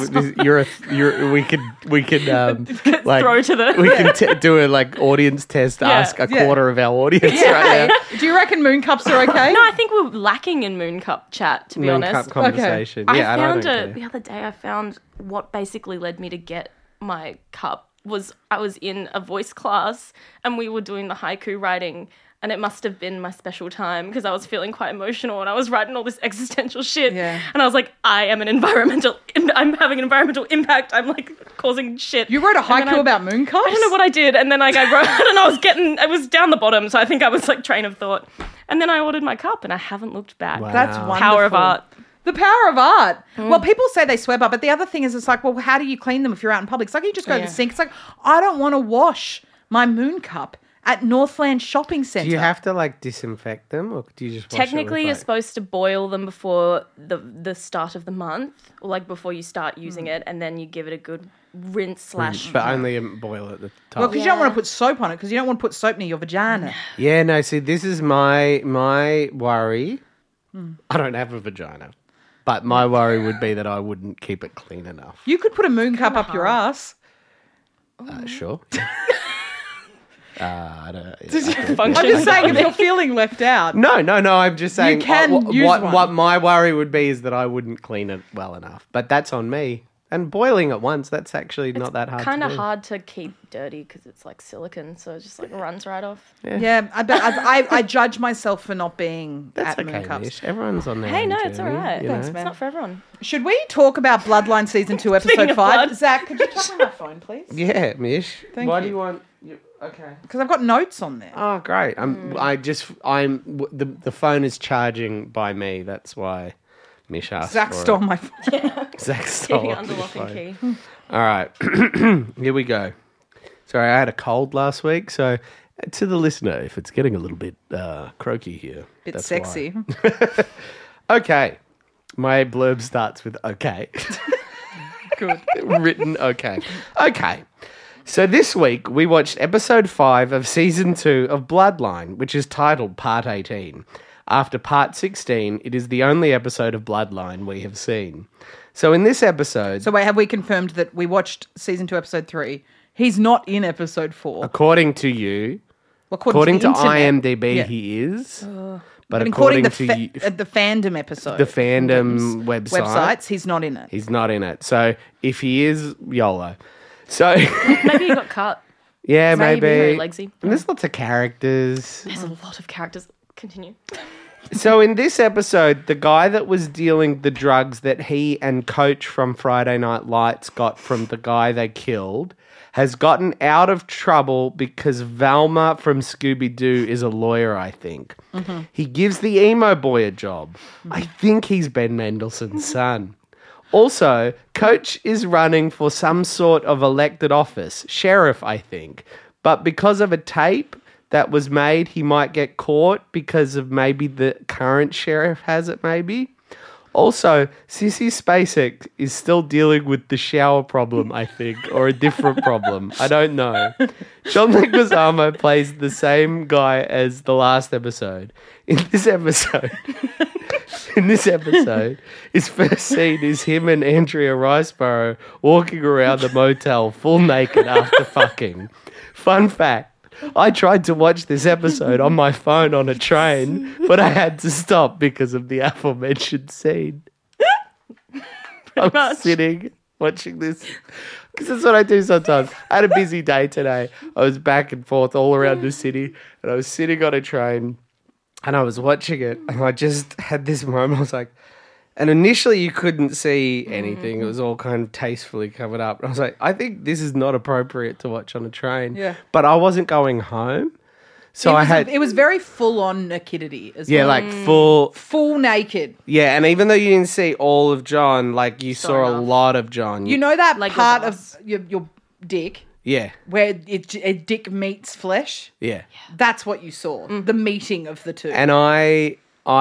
know. We could like Throw to the. we can do a like audience test. Ask a quarter of our audience right now. Do you reckon moon cups are okay? No, I think we're lacking in Moon Cup chat, to be Moon honest. cup conversation. I Yeah, found don't care. the other day. I found what basically led me to get my cup was I was in a voice class and we were doing the haiku writing, and it must have been my special time because I was feeling quite emotional and I was writing all this existential shit. Yeah. And I was like, I'm having an environmental impact. I'm like causing shit. You wrote a And then haiku about moon cups? I don't know what I did, and then like I wrote, and it was down the bottom, so I think I was like train of thought. And then I ordered my cup, and I haven't looked back. Wow. That's wonderful. Power of art. The power of art. Well, people say they swear by, but the other thing is it's like, well, how do you clean them if you're out in public? It's like you just go to the sink. It's like, I don't want to wash my moon cup at Northland Shopping Centre. Do you have to like disinfect them, or do you just wash Technically, it you're with, supposed to boil them before the start of the month, or like before you start using it, and then you give it a good rinse / but only boil at the top? Well, because you don't want to put soap on it, because you don't want to put soap near your vagina. Yeah, no. See, this is my worry. I don't have a vagina, but my worry would be that I wouldn't keep it clean enough. You could put a moon cup up your ass. Sure. I don't. I'm just saying, if you're feeling left out. No. I'm just saying. can use one. What my worry would be is that I wouldn't clean it well enough. But that's on me. And boiling it once, that's actually not that hard. Kind to of do. hard to keep dirty because it's like silicone, so it just like runs right off. Yeah, I judge myself for not being That's at moon okay, cups. Nish. Everyone's on their Hey, own no, it's all journey, right. you Thanks, know? man. It's not for everyone. Should we talk about Bloodline Season 2, Episode of 5? blood. Zach, could you check my phone, please? Yeah, Mish. Thank Why you. do you want? Okay. Because I've got notes on there. Oh, great. The phone is charging by me. That's why Mish asked Zach for stole it. my phone. Zach stole Keeping it. under lock and key. All right. Here we go. Sorry, I had a cold last week, so to the listener, if it's getting a little bit croaky here. Bit that's sexy. why. Okay. My blurb starts with okay. Good. Written okay. Okay. So this week we watched episode 5 of season 2 of Bloodline, which is titled Part 18. After Part 16, it is the only episode of Bloodline we have seen. So in this episode, So wait, have we confirmed that we watched season 2, episode 3? He's not in episode 4. according to you, Well, according to the internet. IMDb, Yeah. he is. But But according according to you, the fandom episode, the fandom websites, he's not in it. he's not in it. So if he is, YOLO. So Maybe he got cut. yeah, Maybe very maybe. legsy. And there's lots of characters. There's a lot of characters. Continue. So in this episode, the guy that was dealing the drugs that he and Coach from Friday Night Lights got from the guy they killed has gotten out of trouble because Velma from Scooby-Doo is a lawyer, I think. He gives the emo boy a job. I think he's Ben Mendelsohn's son. Also, Coach is running for some sort of elected office, sheriff, I think. But because of a tape that was made, he might get caught because of maybe the current sheriff has it, maybe. Also, Sissy Spacek is still dealing with the shower problem, I think, or a different problem. I don't know. John Leguizamo plays the same guy as the last episode. In this episode, his first scene is him and Andrea Riceborough walking around the motel full naked after fucking. Fun fact. I tried to watch this episode on my phone on a train, but I had to stop because of the aforementioned scene. I'm sitting watching this because that's what I do sometimes. I had a busy day today. I was back and forth all around the city, and I was sitting on a train, and I was watching it, and I just had this moment. I was like, and initially you couldn't see anything. It was all kind of tastefully covered up. And I was like, I think this is not appropriate to watch on a train. Yeah. But I wasn't going home. So I had... It was very full-on nakedity as yeah, well. like full... Full naked. Yeah, and even though you didn't see all of John, like you saw a enough. lot of John. You know that Like part your of your dick Yeah, where a dick meets flesh? yeah. That's what you saw. The meeting of the two. And I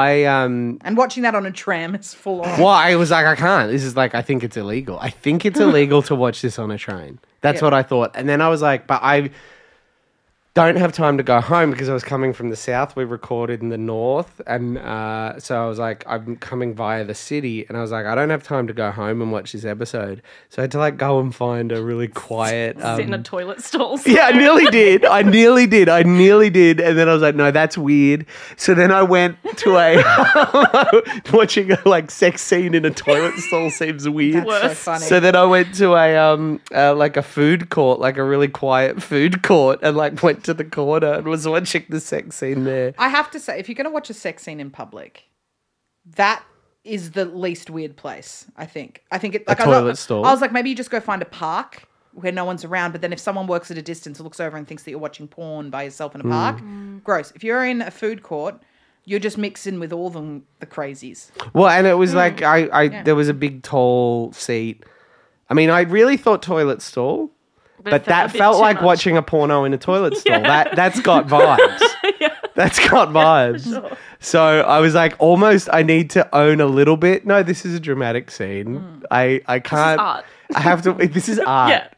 And watching that on a tram is full on. well, I was like, I can't. This is like, I think it's illegal. I think it's illegal to watch this on a train. That's Yeah. what I thought. And then I was like, but I don't have time to go home because I was coming from the south. We recorded in the north. And so I was like, I'm coming via the city. And I was like, I don't have time to go home and watch this episode. So I had to like go and find a really quiet... Sit in a toilet stall. Yeah, I nearly did. I nearly did. And then I was like, no, that's weird. So then I went to watching a like sex scene in a toilet stall seems weird. That's so funny. So then I went to a like a food court, like a really quiet food court, and like went to the corner and was watching the sex scene there. I have to say, if you're going to watch a sex scene in public, that is the least weird place, I think. I think it like toilet stall? I was like, maybe you just go find a park where no one's around, but then if someone works at a distance and looks over and thinks that you're watching porn by yourself in a park, gross. If you're in a food court, you're just mixing with all the crazies. Well, and it was like there was a big tall seat. I mean, I really thought toilet stall. But that felt like watching a porno in a toilet stall. That's got vibes. That's got vibes. Sure. So I was like, almost, I need to own a little bit. No, this is a dramatic scene. I can't. art. I have to. This is art. Yeah.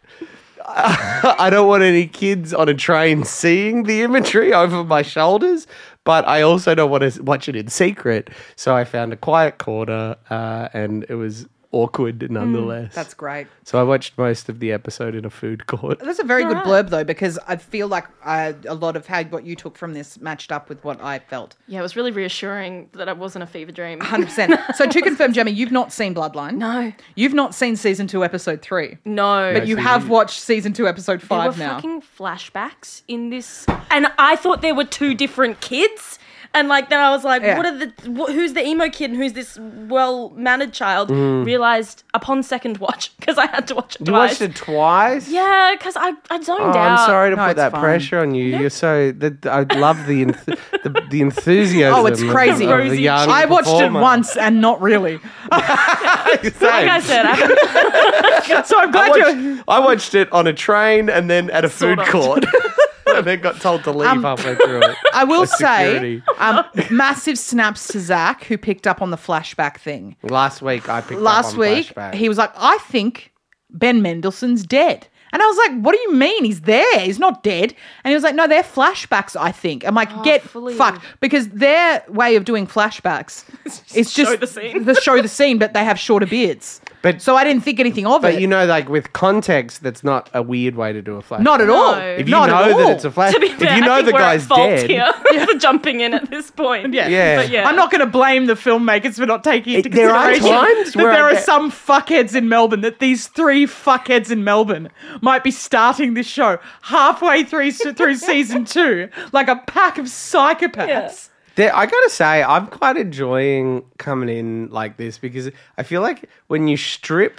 I don't want any kids on a train seeing the imagery over my shoulders, but I also don't want to watch it in secret. So I found a quiet corner, and it was awkward nonetheless. That's great. So I watched most of the episode in a food court. That's a very good blurb, though, because I feel like a lot of what you took from this matched up with what I felt. Yeah, it was really reassuring that it wasn't a fever dream. 100%. So to confirm, Gemma, you've not seen Bloodline. No. You've not seen season 2, episode 3. No. But you have watched season 2, episode there 5 were now. fucking flashbacks in this. And I thought there were two different kids. And like then I was like, Yeah. who's the emo kid and who's this well-mannered child? Realized upon second watch, because I had to watch it You twice. watched it twice? Yeah, because I zoned Oh, out. I'm sorry to No, put it's that fine. pressure on you. You're so. I love the the enthusiasm. Oh, it's crazy. Of the Rosy young I watched it performer. once and not really. Like I said, So I'm glad you. I watched it on a train and then at a food of. court. And then got told to leave halfway through it. I will By say, security. massive snaps to Zach, who picked up on the flashback thing. Last week I picked Last up on week, Flashback. he was like, I think Ben Mendelsohn's dead. And I was like, what do you mean? He's there. He's not dead. And he was like, no, they're flashbacks, I think. I'm like, get fully. fucked. Because their way of doing flashbacks is just show the scene. show the scene, but they have shorter beards. But- so I didn't think anything of But it. you know, like with context, that's not a weird way to do a flashback. Not at all. If you Not at know all. that it's a flash, to be if fair, you know I think the we're guy's at fault dead, here for jumping in at this point. Yeah. But yeah. I'm not going to blame the filmmakers for not taking into There are consideration times that where there I are get- some fuckheads in Melbourne, that these 3 fuckheads in Melbourne might be starting this show halfway through season 2, like a pack of psychopaths. I gotta say, I'm quite enjoying coming in like this because I feel like when you strip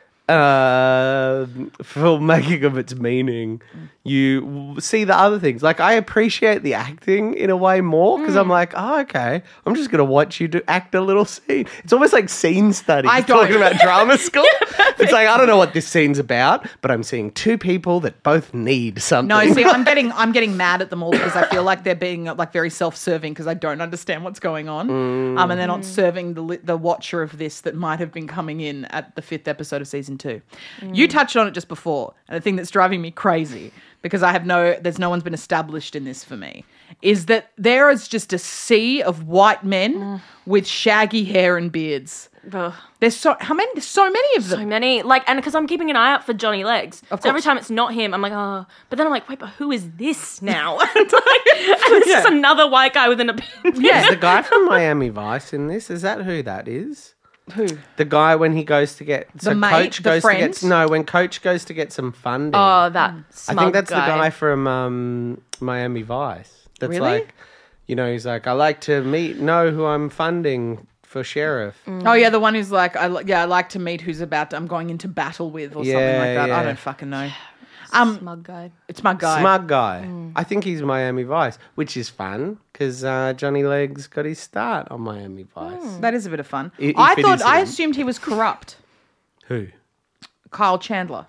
filmmaking of its meaning, you see the other things. Like I appreciate the acting in a way more because I'm like, oh, okay, I'm just gonna watch you act a little scene. It's almost like scene studies. I don't- talking about drama school. It's like I don't know what this scene's about, but I'm seeing 2 people that both need something. No, see, I'm getting mad at them all because I feel like they're being like very self-serving because I don't understand what's going on, and they're not serving the watcher of this that might have been coming in at the 5th episode of season 2. You touched on it just before, and the thing that's driving me crazy because there's no one's been established in this for me is that there is just a sea of white men with shaggy hair and beards. Ugh. There's so many of them. So many, like, and because I'm keeping an eye out for Johnny Legs, Of so every course. time it's not him, I'm like, oh. But then I'm like, wait, but who is this now? and it's just another white guy with an opinion. Yeah. Is the guy from Miami Vice in this? Is that who that is? Who? The guy when he goes to get mate, the friend? when Coach goes to get some funding. Oh, that I smug think that's guy. the guy from Miami Vice. That's Really? like, he's like, I like to know who I'm funding for sheriff. Oh yeah, the one who's like, I like to meet who's I'm going into battle with or something like that. Yeah. I don't fucking know. Smug guy. It's my guy. Smug guy. I think he's Miami Vice, which is fun because Johnny Legs got his start on Miami Vice. That is a bit of fun. If I it thought is I him. assumed he was corrupt. Who? Kyle Chandler.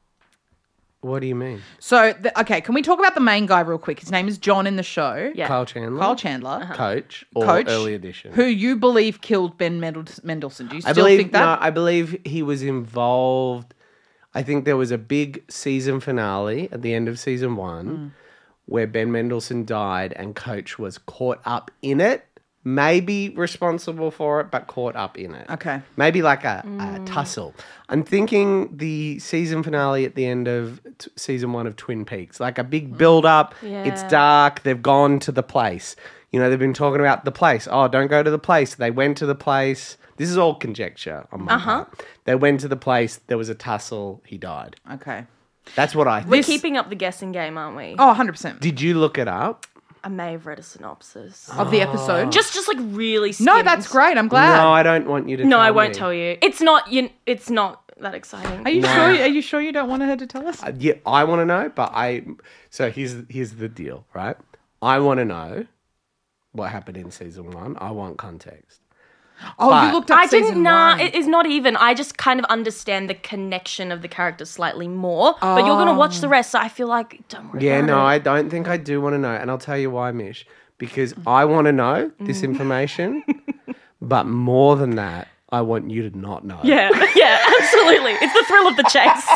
What do you mean? So okay, can we talk about the main guy real quick? His name is John in the show. Yeah. Kyle Chandler? Kyle Chandler. Coach or Coach, early edition? who you believe killed Ben Mendelsohn. Do you I still believe think that? No, I believe he was involved. I think there was a big season finale at the end of season 1 where Ben Mendelsohn died and Coach was caught up in it. Maybe responsible for it, but caught up in it. Okay. Maybe like a tussle. I'm thinking the season finale at the end of season 1 of Twin Peaks, like a big build up. It's Yeah. dark. They've gone to the place. They've been talking about the place. Oh, don't go to the place. They went to the place. This is all conjecture on my part. They went to the place. There was a tussle. He died. Okay. That's what I think. We're keeping up the guessing game, aren't we? Oh, 100% Did you look it up? I may have read a synopsis. of the episode. Just like really skimmed. No, that's great. I'm glad. No, I don't want you to. No, tell I won't me. tell you. It's not. It's not that exciting. Are you sure? Are you sure you don't want her to tell us? Yeah, I want to know, but So here's the deal, right? I want to know what happened in season 1. I want context. Oh, But- you looked up I season didn't. Nah, 1. it is not even. I just kind of understand the connection of the characters slightly more. But you're gonna watch the rest, so I feel like don't worry. Yeah, about no, it. I don't think I do want to know, and I'll tell you why, Mish. Because I want to know this information, but more than that, I want you to not know. Yeah, yeah, absolutely. It's the thrill of the chase.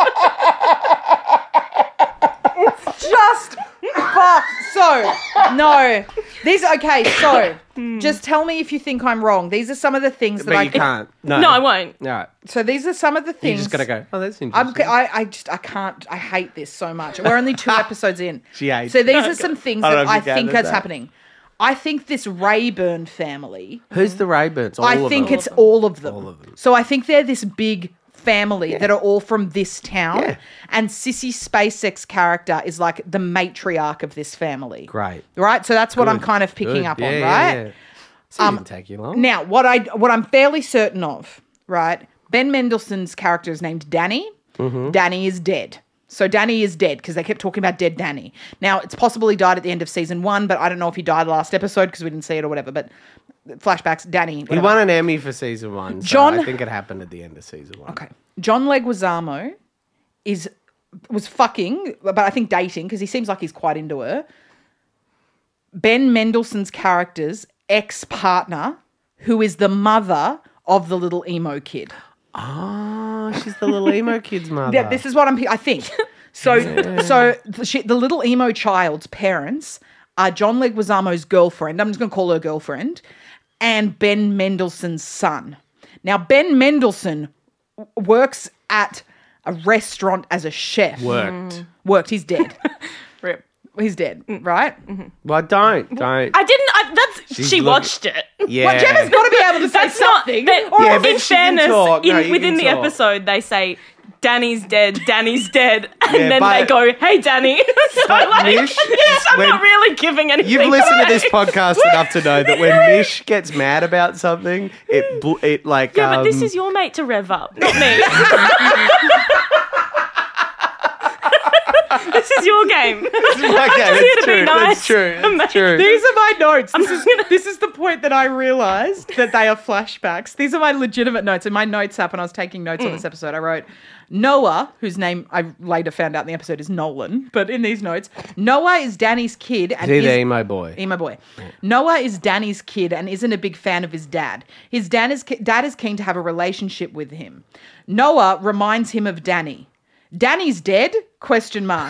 Just fuck. So no, these okay. So just tell me if you think I'm wrong. These are some of the things that but I you can't. No, No, I won't. No, So these are some of the you things. just gotta go. Oh, that's I'm, interesting. I can't. I hate this so much. We're only 2 episodes in. She hates So it. these are some things I don't that know if I you can think do that's that. happening. I think this Rayburn family. Who's the Rayburns? All I of think them. it's all of them. All of them. So I think they're this big family that are all from this town. Yeah. And Sissy SpaceX character is like the matriarch of this family. Great. Right? So that's what I'm Good. kind of picking Good. up Yeah, on, yeah, right? yeah. So it didn't take you long. Now, what I'm fairly certain of, right? Ben Mendelsohn's character is named Danny. Mm-hmm. Danny is dead. So Danny is dead because they kept talking about dead Danny. Now, it's possible he died at the end of season 1, but I don't know if he died last episode because we didn't see it or whatever. But flashbacks, Danny. He whatever. won an Emmy for season 1. So John- I think it happened at the end of season 1. Okay. John Leguizamo was fucking, but I think dating because he seems like he's quite into her. Ben Mendelsohn's character's ex-partner, who is the mother of the little emo kid. Oh, she's the little emo kid's mother. Yeah, this is what I think. So the little emo child's parents are John Leguizamo's girlfriend. I'm just going to call her girlfriend, and Ben Mendelsohn's son. Now, Ben Mendelsohn works at a restaurant as a chef. Worked. He's dead. Rip. He's dead, right? Well, don't. She watched it. Yeah. Well, Gemma's got to be able to say That's not. something. Yeah, but in she can fairness, talk. No, you within can the talk. episode, they say Danny's dead. Danny's dead, and Yeah, then but- they go, "Hey, Danny." So like, Mish, I'm when- not really giving anything. You've listened to away. this podcast enough to know that when Mish gets mad about something, it like Yeah, but this is your mate to rev up, not me. This is your game. That's here to be true. That's nice. true. That's true. These are my notes. This is the point that I realised that they are flashbacks. These are my legitimate notes. In my notes app, when I was taking notes on this episode, I wrote Noah, whose name I later found out in the episode is Nolan, but in these notes, Noah is Danny's kid. And He's the emo boy. Emo boy. Noah is Danny's kid and isn't a big fan of his dad. His dad is keen to have a relationship with him. Noah reminds him of Danny. Danny's dead? ? And then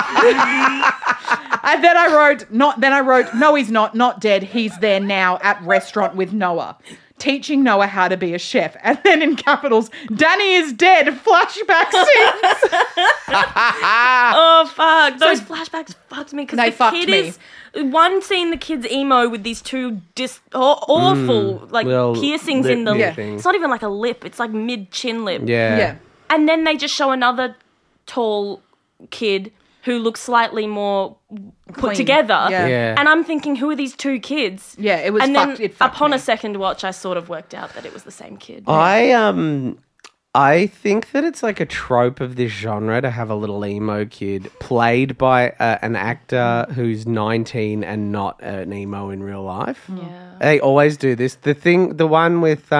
I wrote, no, he's not dead. He's there now at restaurant with Noah, teaching Noah how to be a chef. And then in capitals, Danny is dead. Flashback scenes. Oh fuck! Those flashbacks fucked me because They the fucked kid me. is one scene. The kid's emo with these two awful little piercings lip in the. lip things. It's not even like a lip. It's like mid chin lip. Yeah. Yeah. And then they just show another tall kid who looks slightly more put Clean. together. Yeah. Yeah. And I'm thinking, who are these two kids? Yeah, it was And fucked. then It fucked upon me. a second watch, I sort of worked out that it was the same kid. I think that it's like a trope of this genre to have a little emo kid played by an actor who's 19 and not an emo in real life. Yeah. They always do this. The one with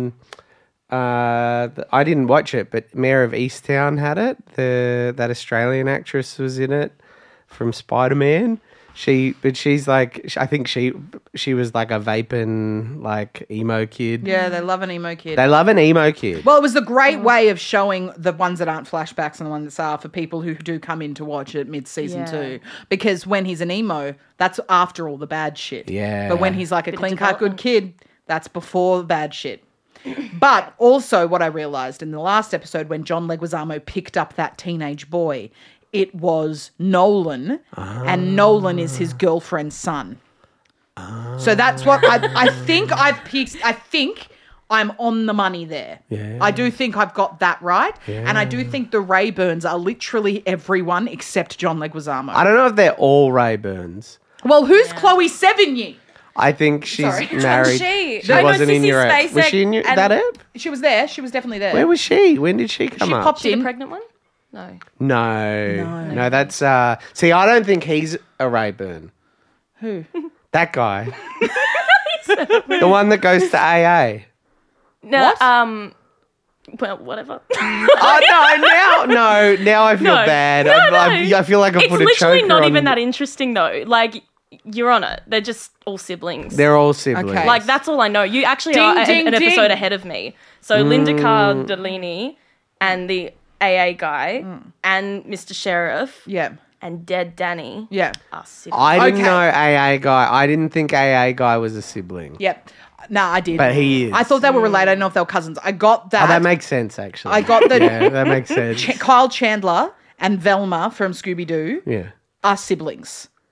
I didn't watch it, but Mayor of Easttown had it. That Australian actress was in it from Spider-Man. She's like, I think she was like a vaping like emo kid. Yeah, they love an emo kid. They love an emo kid. Well, it was a great way of showing the ones that aren't flashbacks and the ones that are for people who do come in to watch it mid-season Yeah. 2. Because when he's an emo, that's after all the bad shit. Yeah. But when he's like a Bit of clean-cut good development. kid, that's before the bad shit. But also what I realised in the last episode when John Leguizamo picked up that teenage boy, it was Nolan, and Nolan is his girlfriend's son. So that's what I think I've picked. I think I'm on the money there. Yeah. I do think I've got that right. And I do think the Rayburns are literally everyone except John Leguizamo. I don't know if they're all Rayburns. Well, who's Chloe Sevigny? I think she's Sorry. married. She She I know wasn't in Sissy your app. Was Spacek she in your, and- that app? She was there. She was definitely there. Where was she? When did she come she up? popped She the in. pregnant one? No. No, that's see, I don't think he's a Rayburn. Who? That guy, the one that goes to AA. No. What? Well, whatever. Oh no! Now I feel No. bad. No, I feel like I It's put a literally choker not on. even that interesting though. Like, you're on it. They're just all siblings. They're all siblings. Okay. Like, that's all I know. You actually Ding, are ding, an episode ding. ahead of me. So Linda Cardellini and the AA guy and Mr. Sheriff Yeah. and Dead Danny Yeah. are siblings. I didn't Okay. know AA guy. I didn't think AA guy was a sibling. Yep. No, I did. But he is. I thought they were related. I didn't know if they were cousins. I got that. Oh, that makes sense actually. I got the Yeah, that makes sense. Kyle Chandler and Velma from Scooby Doo Yeah. are siblings.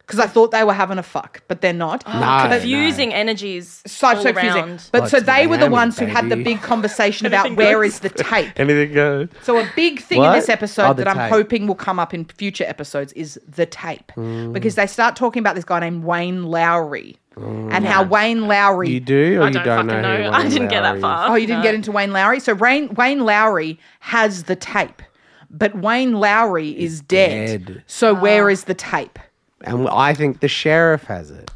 because I thought they were having a fuck, but they're not. No, Confusing energies. So all confusing. around. But so Lots they of were the Miami, ones who had the baby. big conversation about where is the tape. Anything goes. So a big thing in What? this episode Oh, the that I'm tape. hoping will come up in future episodes is the tape. Because they start talking about this guy named Wayne Lowry. And how Wayne Lowry... You do or I you don't don't fucking know? who know. I Wayne didn't get that Lowry is? far. Oh, you didn't get into Wayne Lowry? So Wayne Lowry has the tape. But Wayne Lowry is dead. So where is the tape? And I think the sheriff has it.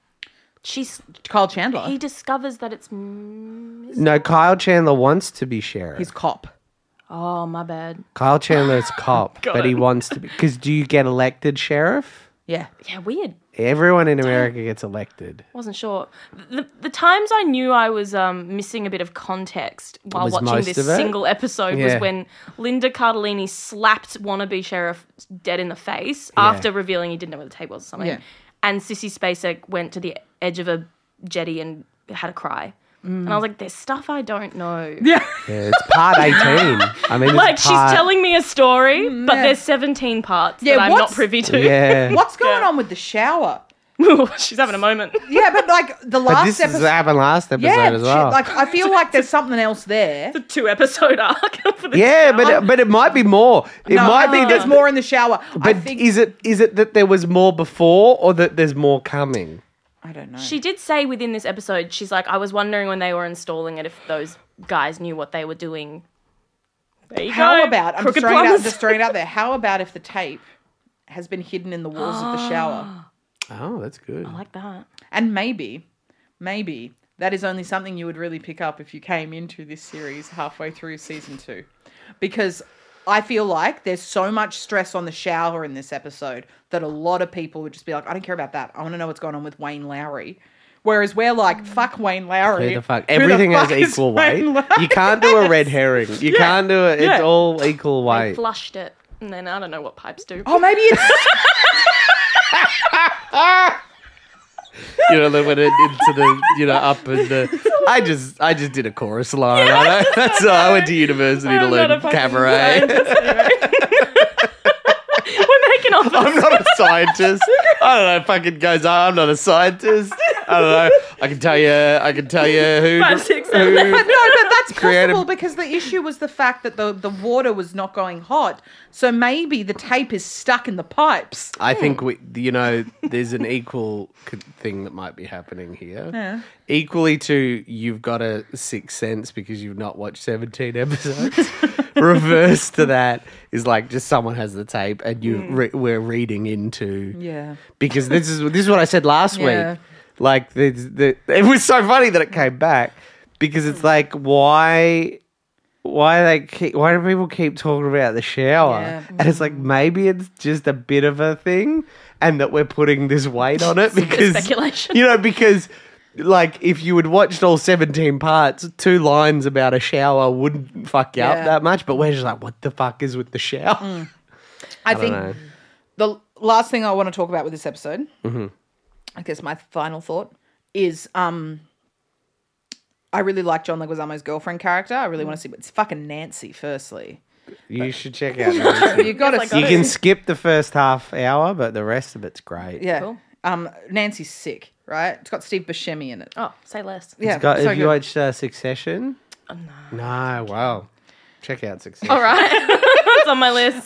Kyle Chandler. He discovers that it's. No, Kyle Chandler wants to be sheriff. He's cop. Oh, my bad. Kyle Chandler's cop, but he wants to be. Because do you get elected sheriff? Yeah. Yeah, weird. Everyone in America gets elected. Wasn't sure. The times I knew I was missing a bit of context while Was watching most this of it? single episode was Yeah. when Linda Cardellini slapped wannabe sheriff dead in the face after revealing he didn't know where the tape was or something. Yeah. And Sissy Spacek went to the edge of a jetty and had a cry. And I was like, there's stuff I don't know. Yeah. Yeah, it's part 18. I mean, Like, it's she's part, telling me a story, but yeah. there's 17 parts Yeah, that I'm not what's- privy to. Yeah. What's going on with the shower? She's having a moment. Yeah, but like the But last this episode. happened last episode Yeah, as well. like I feel like there's something else there. The 2-episode arc for the yeah, shower. but it might be more. It No, might I think be there's more in the shower. I But think is it that there was more before or that there's more coming? I don't know. She did say within this episode, she's like, I was wondering when they were installing it if those guys knew what they were doing. There you How go. about I'm Crooked just throwing plums. it out there. How about if the tape has been hidden in the walls of the shower? Oh, that's good. I like that. And maybe that is only something you would really pick up if you came into this series halfway through season 2. Because I feel like there's so much stress on the shower in this episode that a lot of people would just be like, I don't care about that. I want to know what's going on with Wayne Lowry. Whereas we're like, fuck Wayne Lowry. Who the fuck? Who the Everything fuck has is equal weight. Wayne Lowry? You can't do a red herring. You can't do it. It's Yeah. all equal They weight. flushed it. And then I don't know what pipes do. Oh, maybe it's... You know, they went into the, up and I just did a chorus line. That's all. I went to university to I'm not a learn fucking cabaret. scientist, anyway. We're making off I'm not a scientist. I don't know. Fucking goes. I'm not a scientist. I don't know. I can tell you who. 5, 6, 7. No, but that's Creative- possible because the issue was the fact that the water was not going hot. So maybe the tape is stuck in the pipes. I think there's an equal thing that might be happening here. Yeah. Equally to you've got a sixth sense because you've not watched 17 episodes. Reverse to that is like just someone has the tape and we're reading into. Yeah. Because this is what I said last Yeah. week. Like it was so funny that it came back because it's like why do people keep talking about the shower? Yeah. And it's like maybe it's just a bit of a thing and that we're putting this weight on it because speculation. because like if you had watched all 17 parts, 2 lines about a shower wouldn't fuck you up Yeah. that much, but we're just like what the fuck is with the shower? I don't think know. the last thing I want to talk about with this episode, I guess my final thought is I really like John Leguizamo's girlfriend character. I really want to see it's fucking Nancy, firstly. You should check out Nancy. You got to Yes, see. You can skip the first half hour, but the rest of it's great. Yeah. Cool. Nancy's sick, right? It's got Steve Buscemi in it. Oh, say less. Yeah. Have so you good. watched Succession? No, wow. Check out Succession. All right. It's on my list.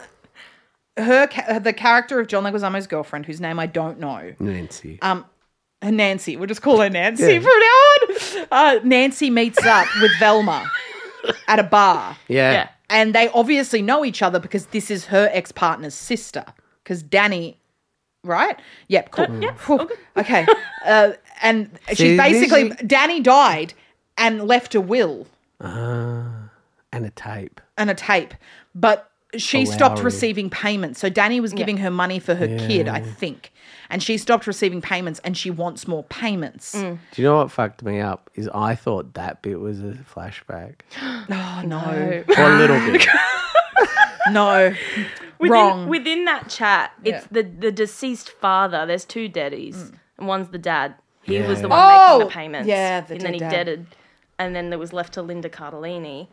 The character of John Leguizamo's girlfriend, whose name I don't know. Nancy. Nancy. We'll just call her Nancy Yeah. from now on. Nancy meets up with Velma at a bar. yeah. yeah. And they obviously know each other because this is her ex-partner's sister. Because Danny, right? Yep, cool. yeah, Whew. Okay. And See, she basically, this Danny died and left a will And a tape. and a tape. But she For stopped Lowry. receiving payments. So Danny was giving her money for her kid, I think. And she stopped receiving payments and she wants more payments. Do you know what fucked me up? Is I thought that bit was a flashback. Oh, no. Or a little bit. No. Wrong. Within that chat, it's the deceased father. There's 2 daddies, and one's the dad. He was the one Oh, making the payments. yeah, the and then he dead dad. deaded, and then there was left to Linda Cardellini.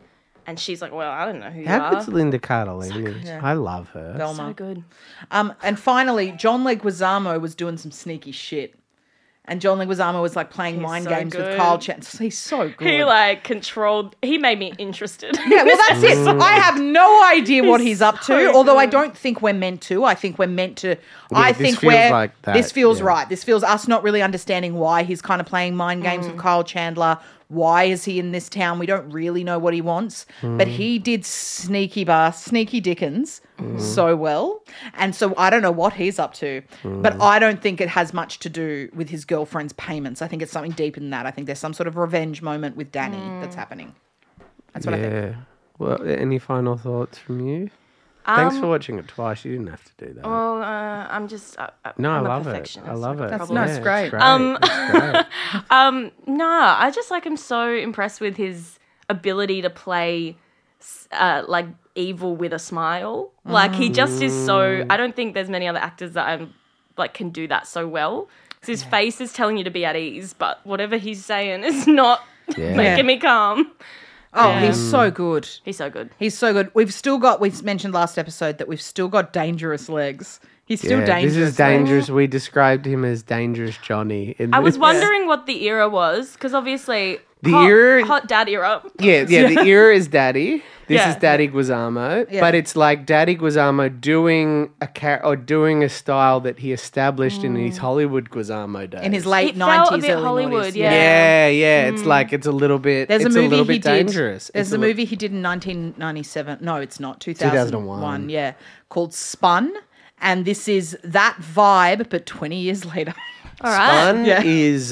And she's like, well, I don't know who you How are. good's Linda Cardellini? I love her. Velma. So good. And finally, John Leguizamo was doing some sneaky shit. And John Leguizamo was like playing mind so games with good. Kyle Chandler. He's so good. He like controlled. He made me interested. Yeah, well, that's it. I have no idea what he's up to, so although I good. don't think we're meant to. I think we're meant to. I this think feels we're. like that, this feels yeah. right. This feels us not really understanding why he's kind of playing mind games with Kyle Chandler. Why is he in this town? We don't really know what he wants, but he did sneaky Dickens so well. And so I don't know what he's up to, but I don't think it has much to do with his girlfriend's payments. I think it's something deeper than that. I think there's some sort of revenge moment with Danny that's happening. That's what I think. Yeah. Well, any final thoughts from you? Thanks for watching it twice. You didn't have to do that. Oh, I'm just. no, I'm I a love it. perfectionist. I love it. That's nice, Yeah, great. It's great. It's great. No, I just like I'm so impressed with his ability to play like evil with a smile. Like he just is so. I don't think there's many other actors that I'm like can do that so well. 'Cause his face is telling you to be at ease, but whatever he's saying is not making me calm. Oh, he's so good. He's so good. He's so good. We've mentioned last episode that we've still got dangerous legs. He's still dangerous. This is dangerous. We described him as Dangerous Johnny. I was wondering what the era was because obviously The hot, era- hot dad era. Yeah, the era is Daddy. This Yeah. is Daddy Guizamo, Yeah. but it's like Daddy Guizamo doing doing a style that he established in his Hollywood Guizamo days. in his late It felt 90s, a bit early Hollywood, 90s. yeah. Yeah. It's like it's a little bit. There's it's a movie little he bit did. dangerous. There's It's a li- movie he did in 1997. No, it's not. 2001. 2001. Yeah, called Spun, and this is that vibe, but 20 years later. All right. Spun Yeah. is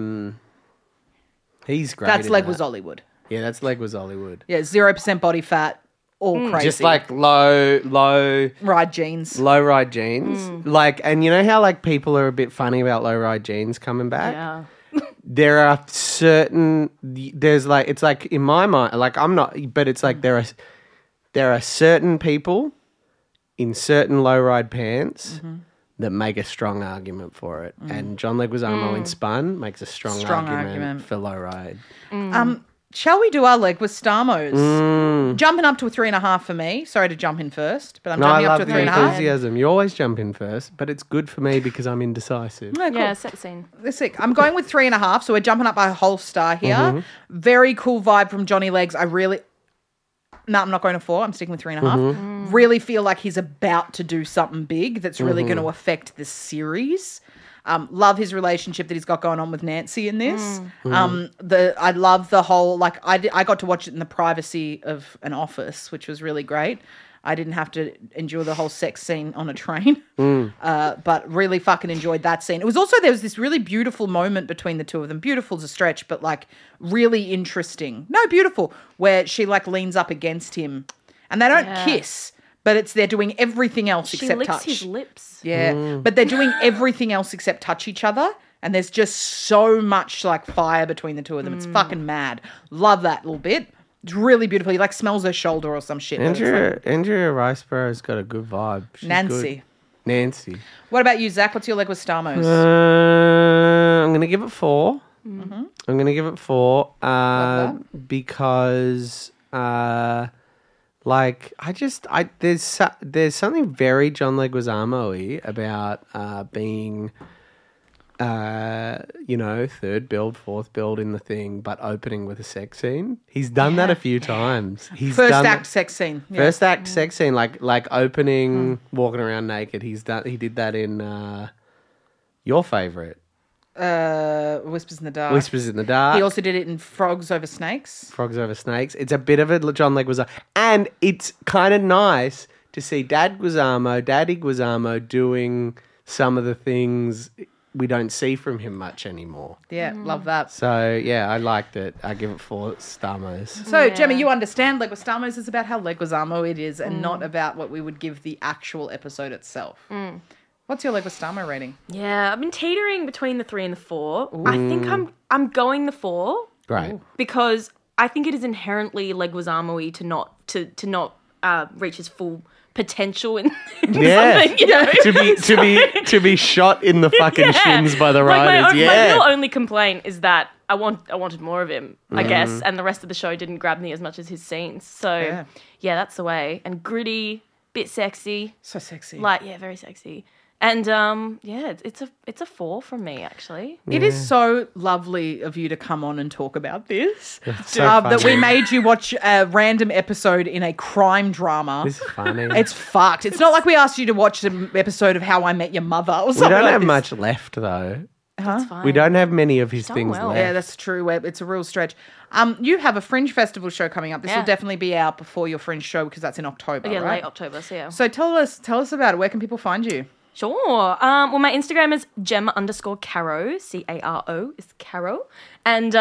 he's great. That's in Leg was that. Hollywood. Yeah, that's Leg was Hollywood. Yeah, 0% body fat, all crazy. Just like low ride jeans. low ride jeans. Like, and you know how like people are a bit funny about low ride jeans coming back? Yeah. There are there's like, it's like in my mind, like I'm not, but it's like there are certain people in certain low ride pants that make a strong argument for it. And John Leguizamo in Spun makes a strong argument for low ride. Shall we do our leg with Stamos? Jumping up to a 3.5 for me. Sorry to jump in first, but I'm No, I jumping up love to a your 3.5. enthusiasm. You always jump in first, but it's good for me because I'm indecisive. Yeah, cool. Yeah, sex scene. Sick. I'm going with 3.5, so we're jumping up by a whole star here. Very cool vibe from Johnny Legs. I'm not going to 4. I'm sticking with 3.5. Really feel like he's about to do something big that's really going to affect the series. Love his relationship that he's got going on with Nancy in this. I love the whole, like, I got to watch it in the privacy of an office, which was really great. I didn't have to endure the whole sex scene on a train, but really fucking enjoyed that scene. It was also, there was this really beautiful moment between the two of them. Beautiful's a stretch, but like really interesting. No, beautiful, where she like leans up against him and they don't kiss, but they're doing everything else She except licks touch. his lips. Yeah, but they're doing everything else except touch each other. And there's just so much like fire between the two of them. It's fucking mad. Love that little bit. It's really beautiful. He like smells her shoulder or some shit. but it's like- Andrea Riceburgh's got a good vibe. She's Nancy. good. Nancy. What about you, Zach? What's your leg with Stamos? I'm going to give it 4. I'm going to give it 4 because like there's something very John Leguizamo-y about being third build, fourth build in the thing, but opening with a sex scene. He's done that a few times. He's First done act sex scene. Yeah. First act sex scene, like opening, walking around naked. He did that in your favorite, Whispers in the Dark. Whispers in the Dark. He also did it in Frogs Over Snakes. Frogs Over Snakes. It's a bit of a John Leguizamo, and it's kind of nice to see Daddy Guizamo doing some of the things we don't see from him much anymore. Yeah, love that. So yeah, I liked it. I give it 4 Stamos. So, Gemma, you understand Leguizamo is about how Leguizamo it is and not about what we would give the actual episode itself. What's your Leguizamo rating? Yeah, I've been teetering between the 3 and the 4. I think I'm going the 4 Great. because I think it is inherently Leguizamo-y to not reach his full potential in Yeah. something, you know? to be shot in the fucking shins by the riders. My yeah. real only complaint is that I wanted more of him, I guess, and the rest of the show didn't grab me as much as his scenes. So yeah, that's the way. And gritty, bit sexy, So sexy. very sexy. And it's a 4 from me actually. It is so lovely of you to come on and talk about this. so That we funny. made you watch a random episode in a crime drama. This is funny. It's fucked. It's not like we asked you to watch an episode of How I Met Your Mother or we something don't like have this. much left though. That's fine. We don't have many of his done things well. left. Yeah, that's true. It's a real stretch. You have a Fringe Festival show coming up. This will Yeah. definitely be out before your Fringe show because that's in October, Yeah, right? late October. So yeah. So tell us about it. Where can people find you? Sure. Well, my Instagram is Gem_Caro. Caro is Caro. And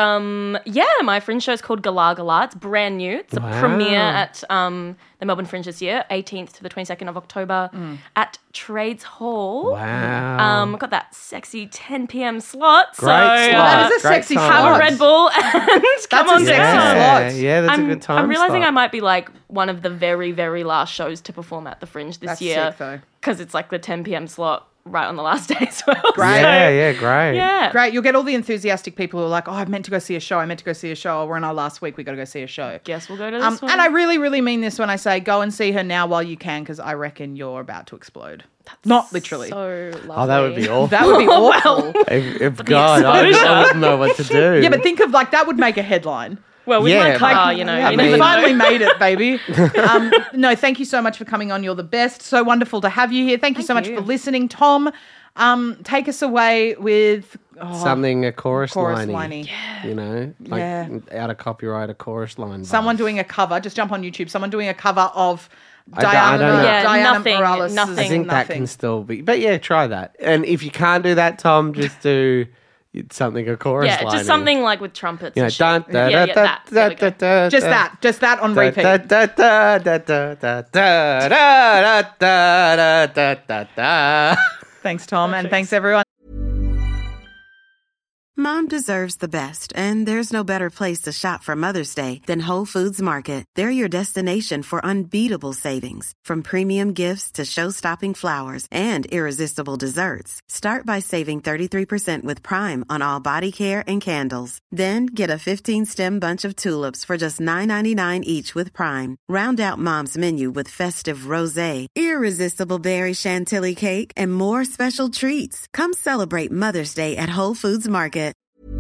my Fringe show is called Galah Galah. It's brand new. It's a premiere at the Melbourne Fringe this year, 18th to the 22nd of October at Trades Hall. Wow. Got that sexy 10 p.m. slot. Great so, slot. That is a Great sexy time. have a slot. Red Bull and come a on sexy down. slot. Yeah, that's a good time. I'm realizing slot. I might be like one of the very, very last shows to perform at the Fringe this That's year. sick, though. Because it's like the 10 p.m. slot right on the last day as well. Great. Yeah, great. Yeah. Great. You'll get all the enthusiastic people who are like, oh, I meant to go see a show. Oh, we're in our last week. We got to go see a show. Guess we'll go to this one. And I really, really mean this when I say go and see her now while you can because I reckon you're about to explode. Not literally. So lovely. Oh, that would be awful. That would be awful. if God, I wouldn't know what to do. Yeah, but think of that would make a headline. Well, with Yeah, my car, like- you know. Yeah, you we never know. finally made it, baby. No, thank you so much for coming on. You're the best. So wonderful to have you here. Thank you so much you. for listening. Tom, take us away with something a chorus chorus liney. liney. You know, like out of copyright, a chorus line. Someone doing a cover. Just jump on YouTube. Someone doing a cover of I don't Diana, know. Yeah, Diana nothing, Morales. nothing. I think that can still be. But yeah, try that. And if you can't do that, Tom, just do something a chorus Yeah, lining. just something like with trumpets. You know, and shit. dun, da, Yeah, da, that. There we go. Just that on repeat. Da, da, da, da, da, da, da, da, da, da, da, da. Thanks, Tom, and thanks everyone. Mom deserves the best, and there's no better place to shop for Mother's Day than Whole Foods Market. They're your destination for unbeatable savings, from premium gifts to show-stopping flowers and irresistible desserts. Start by saving 33% with Prime on all body care and candles. Then get a 15-stem bunch of tulips for just $9.99 each with Prime. Round out Mom's menu with festive rosé, irresistible berry chantilly cake, and more special treats. Come celebrate Mother's Day at Whole Foods Market.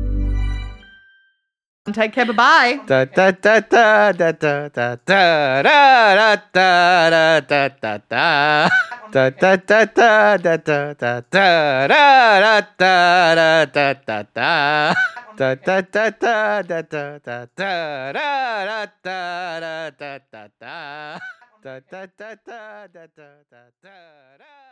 Take care. Bye-bye. Da da da da da da da da da da da da da da. Da da da da da da da da da da da da da da. Da da da da da da da da da da da da da da. Da da da da da da da da da.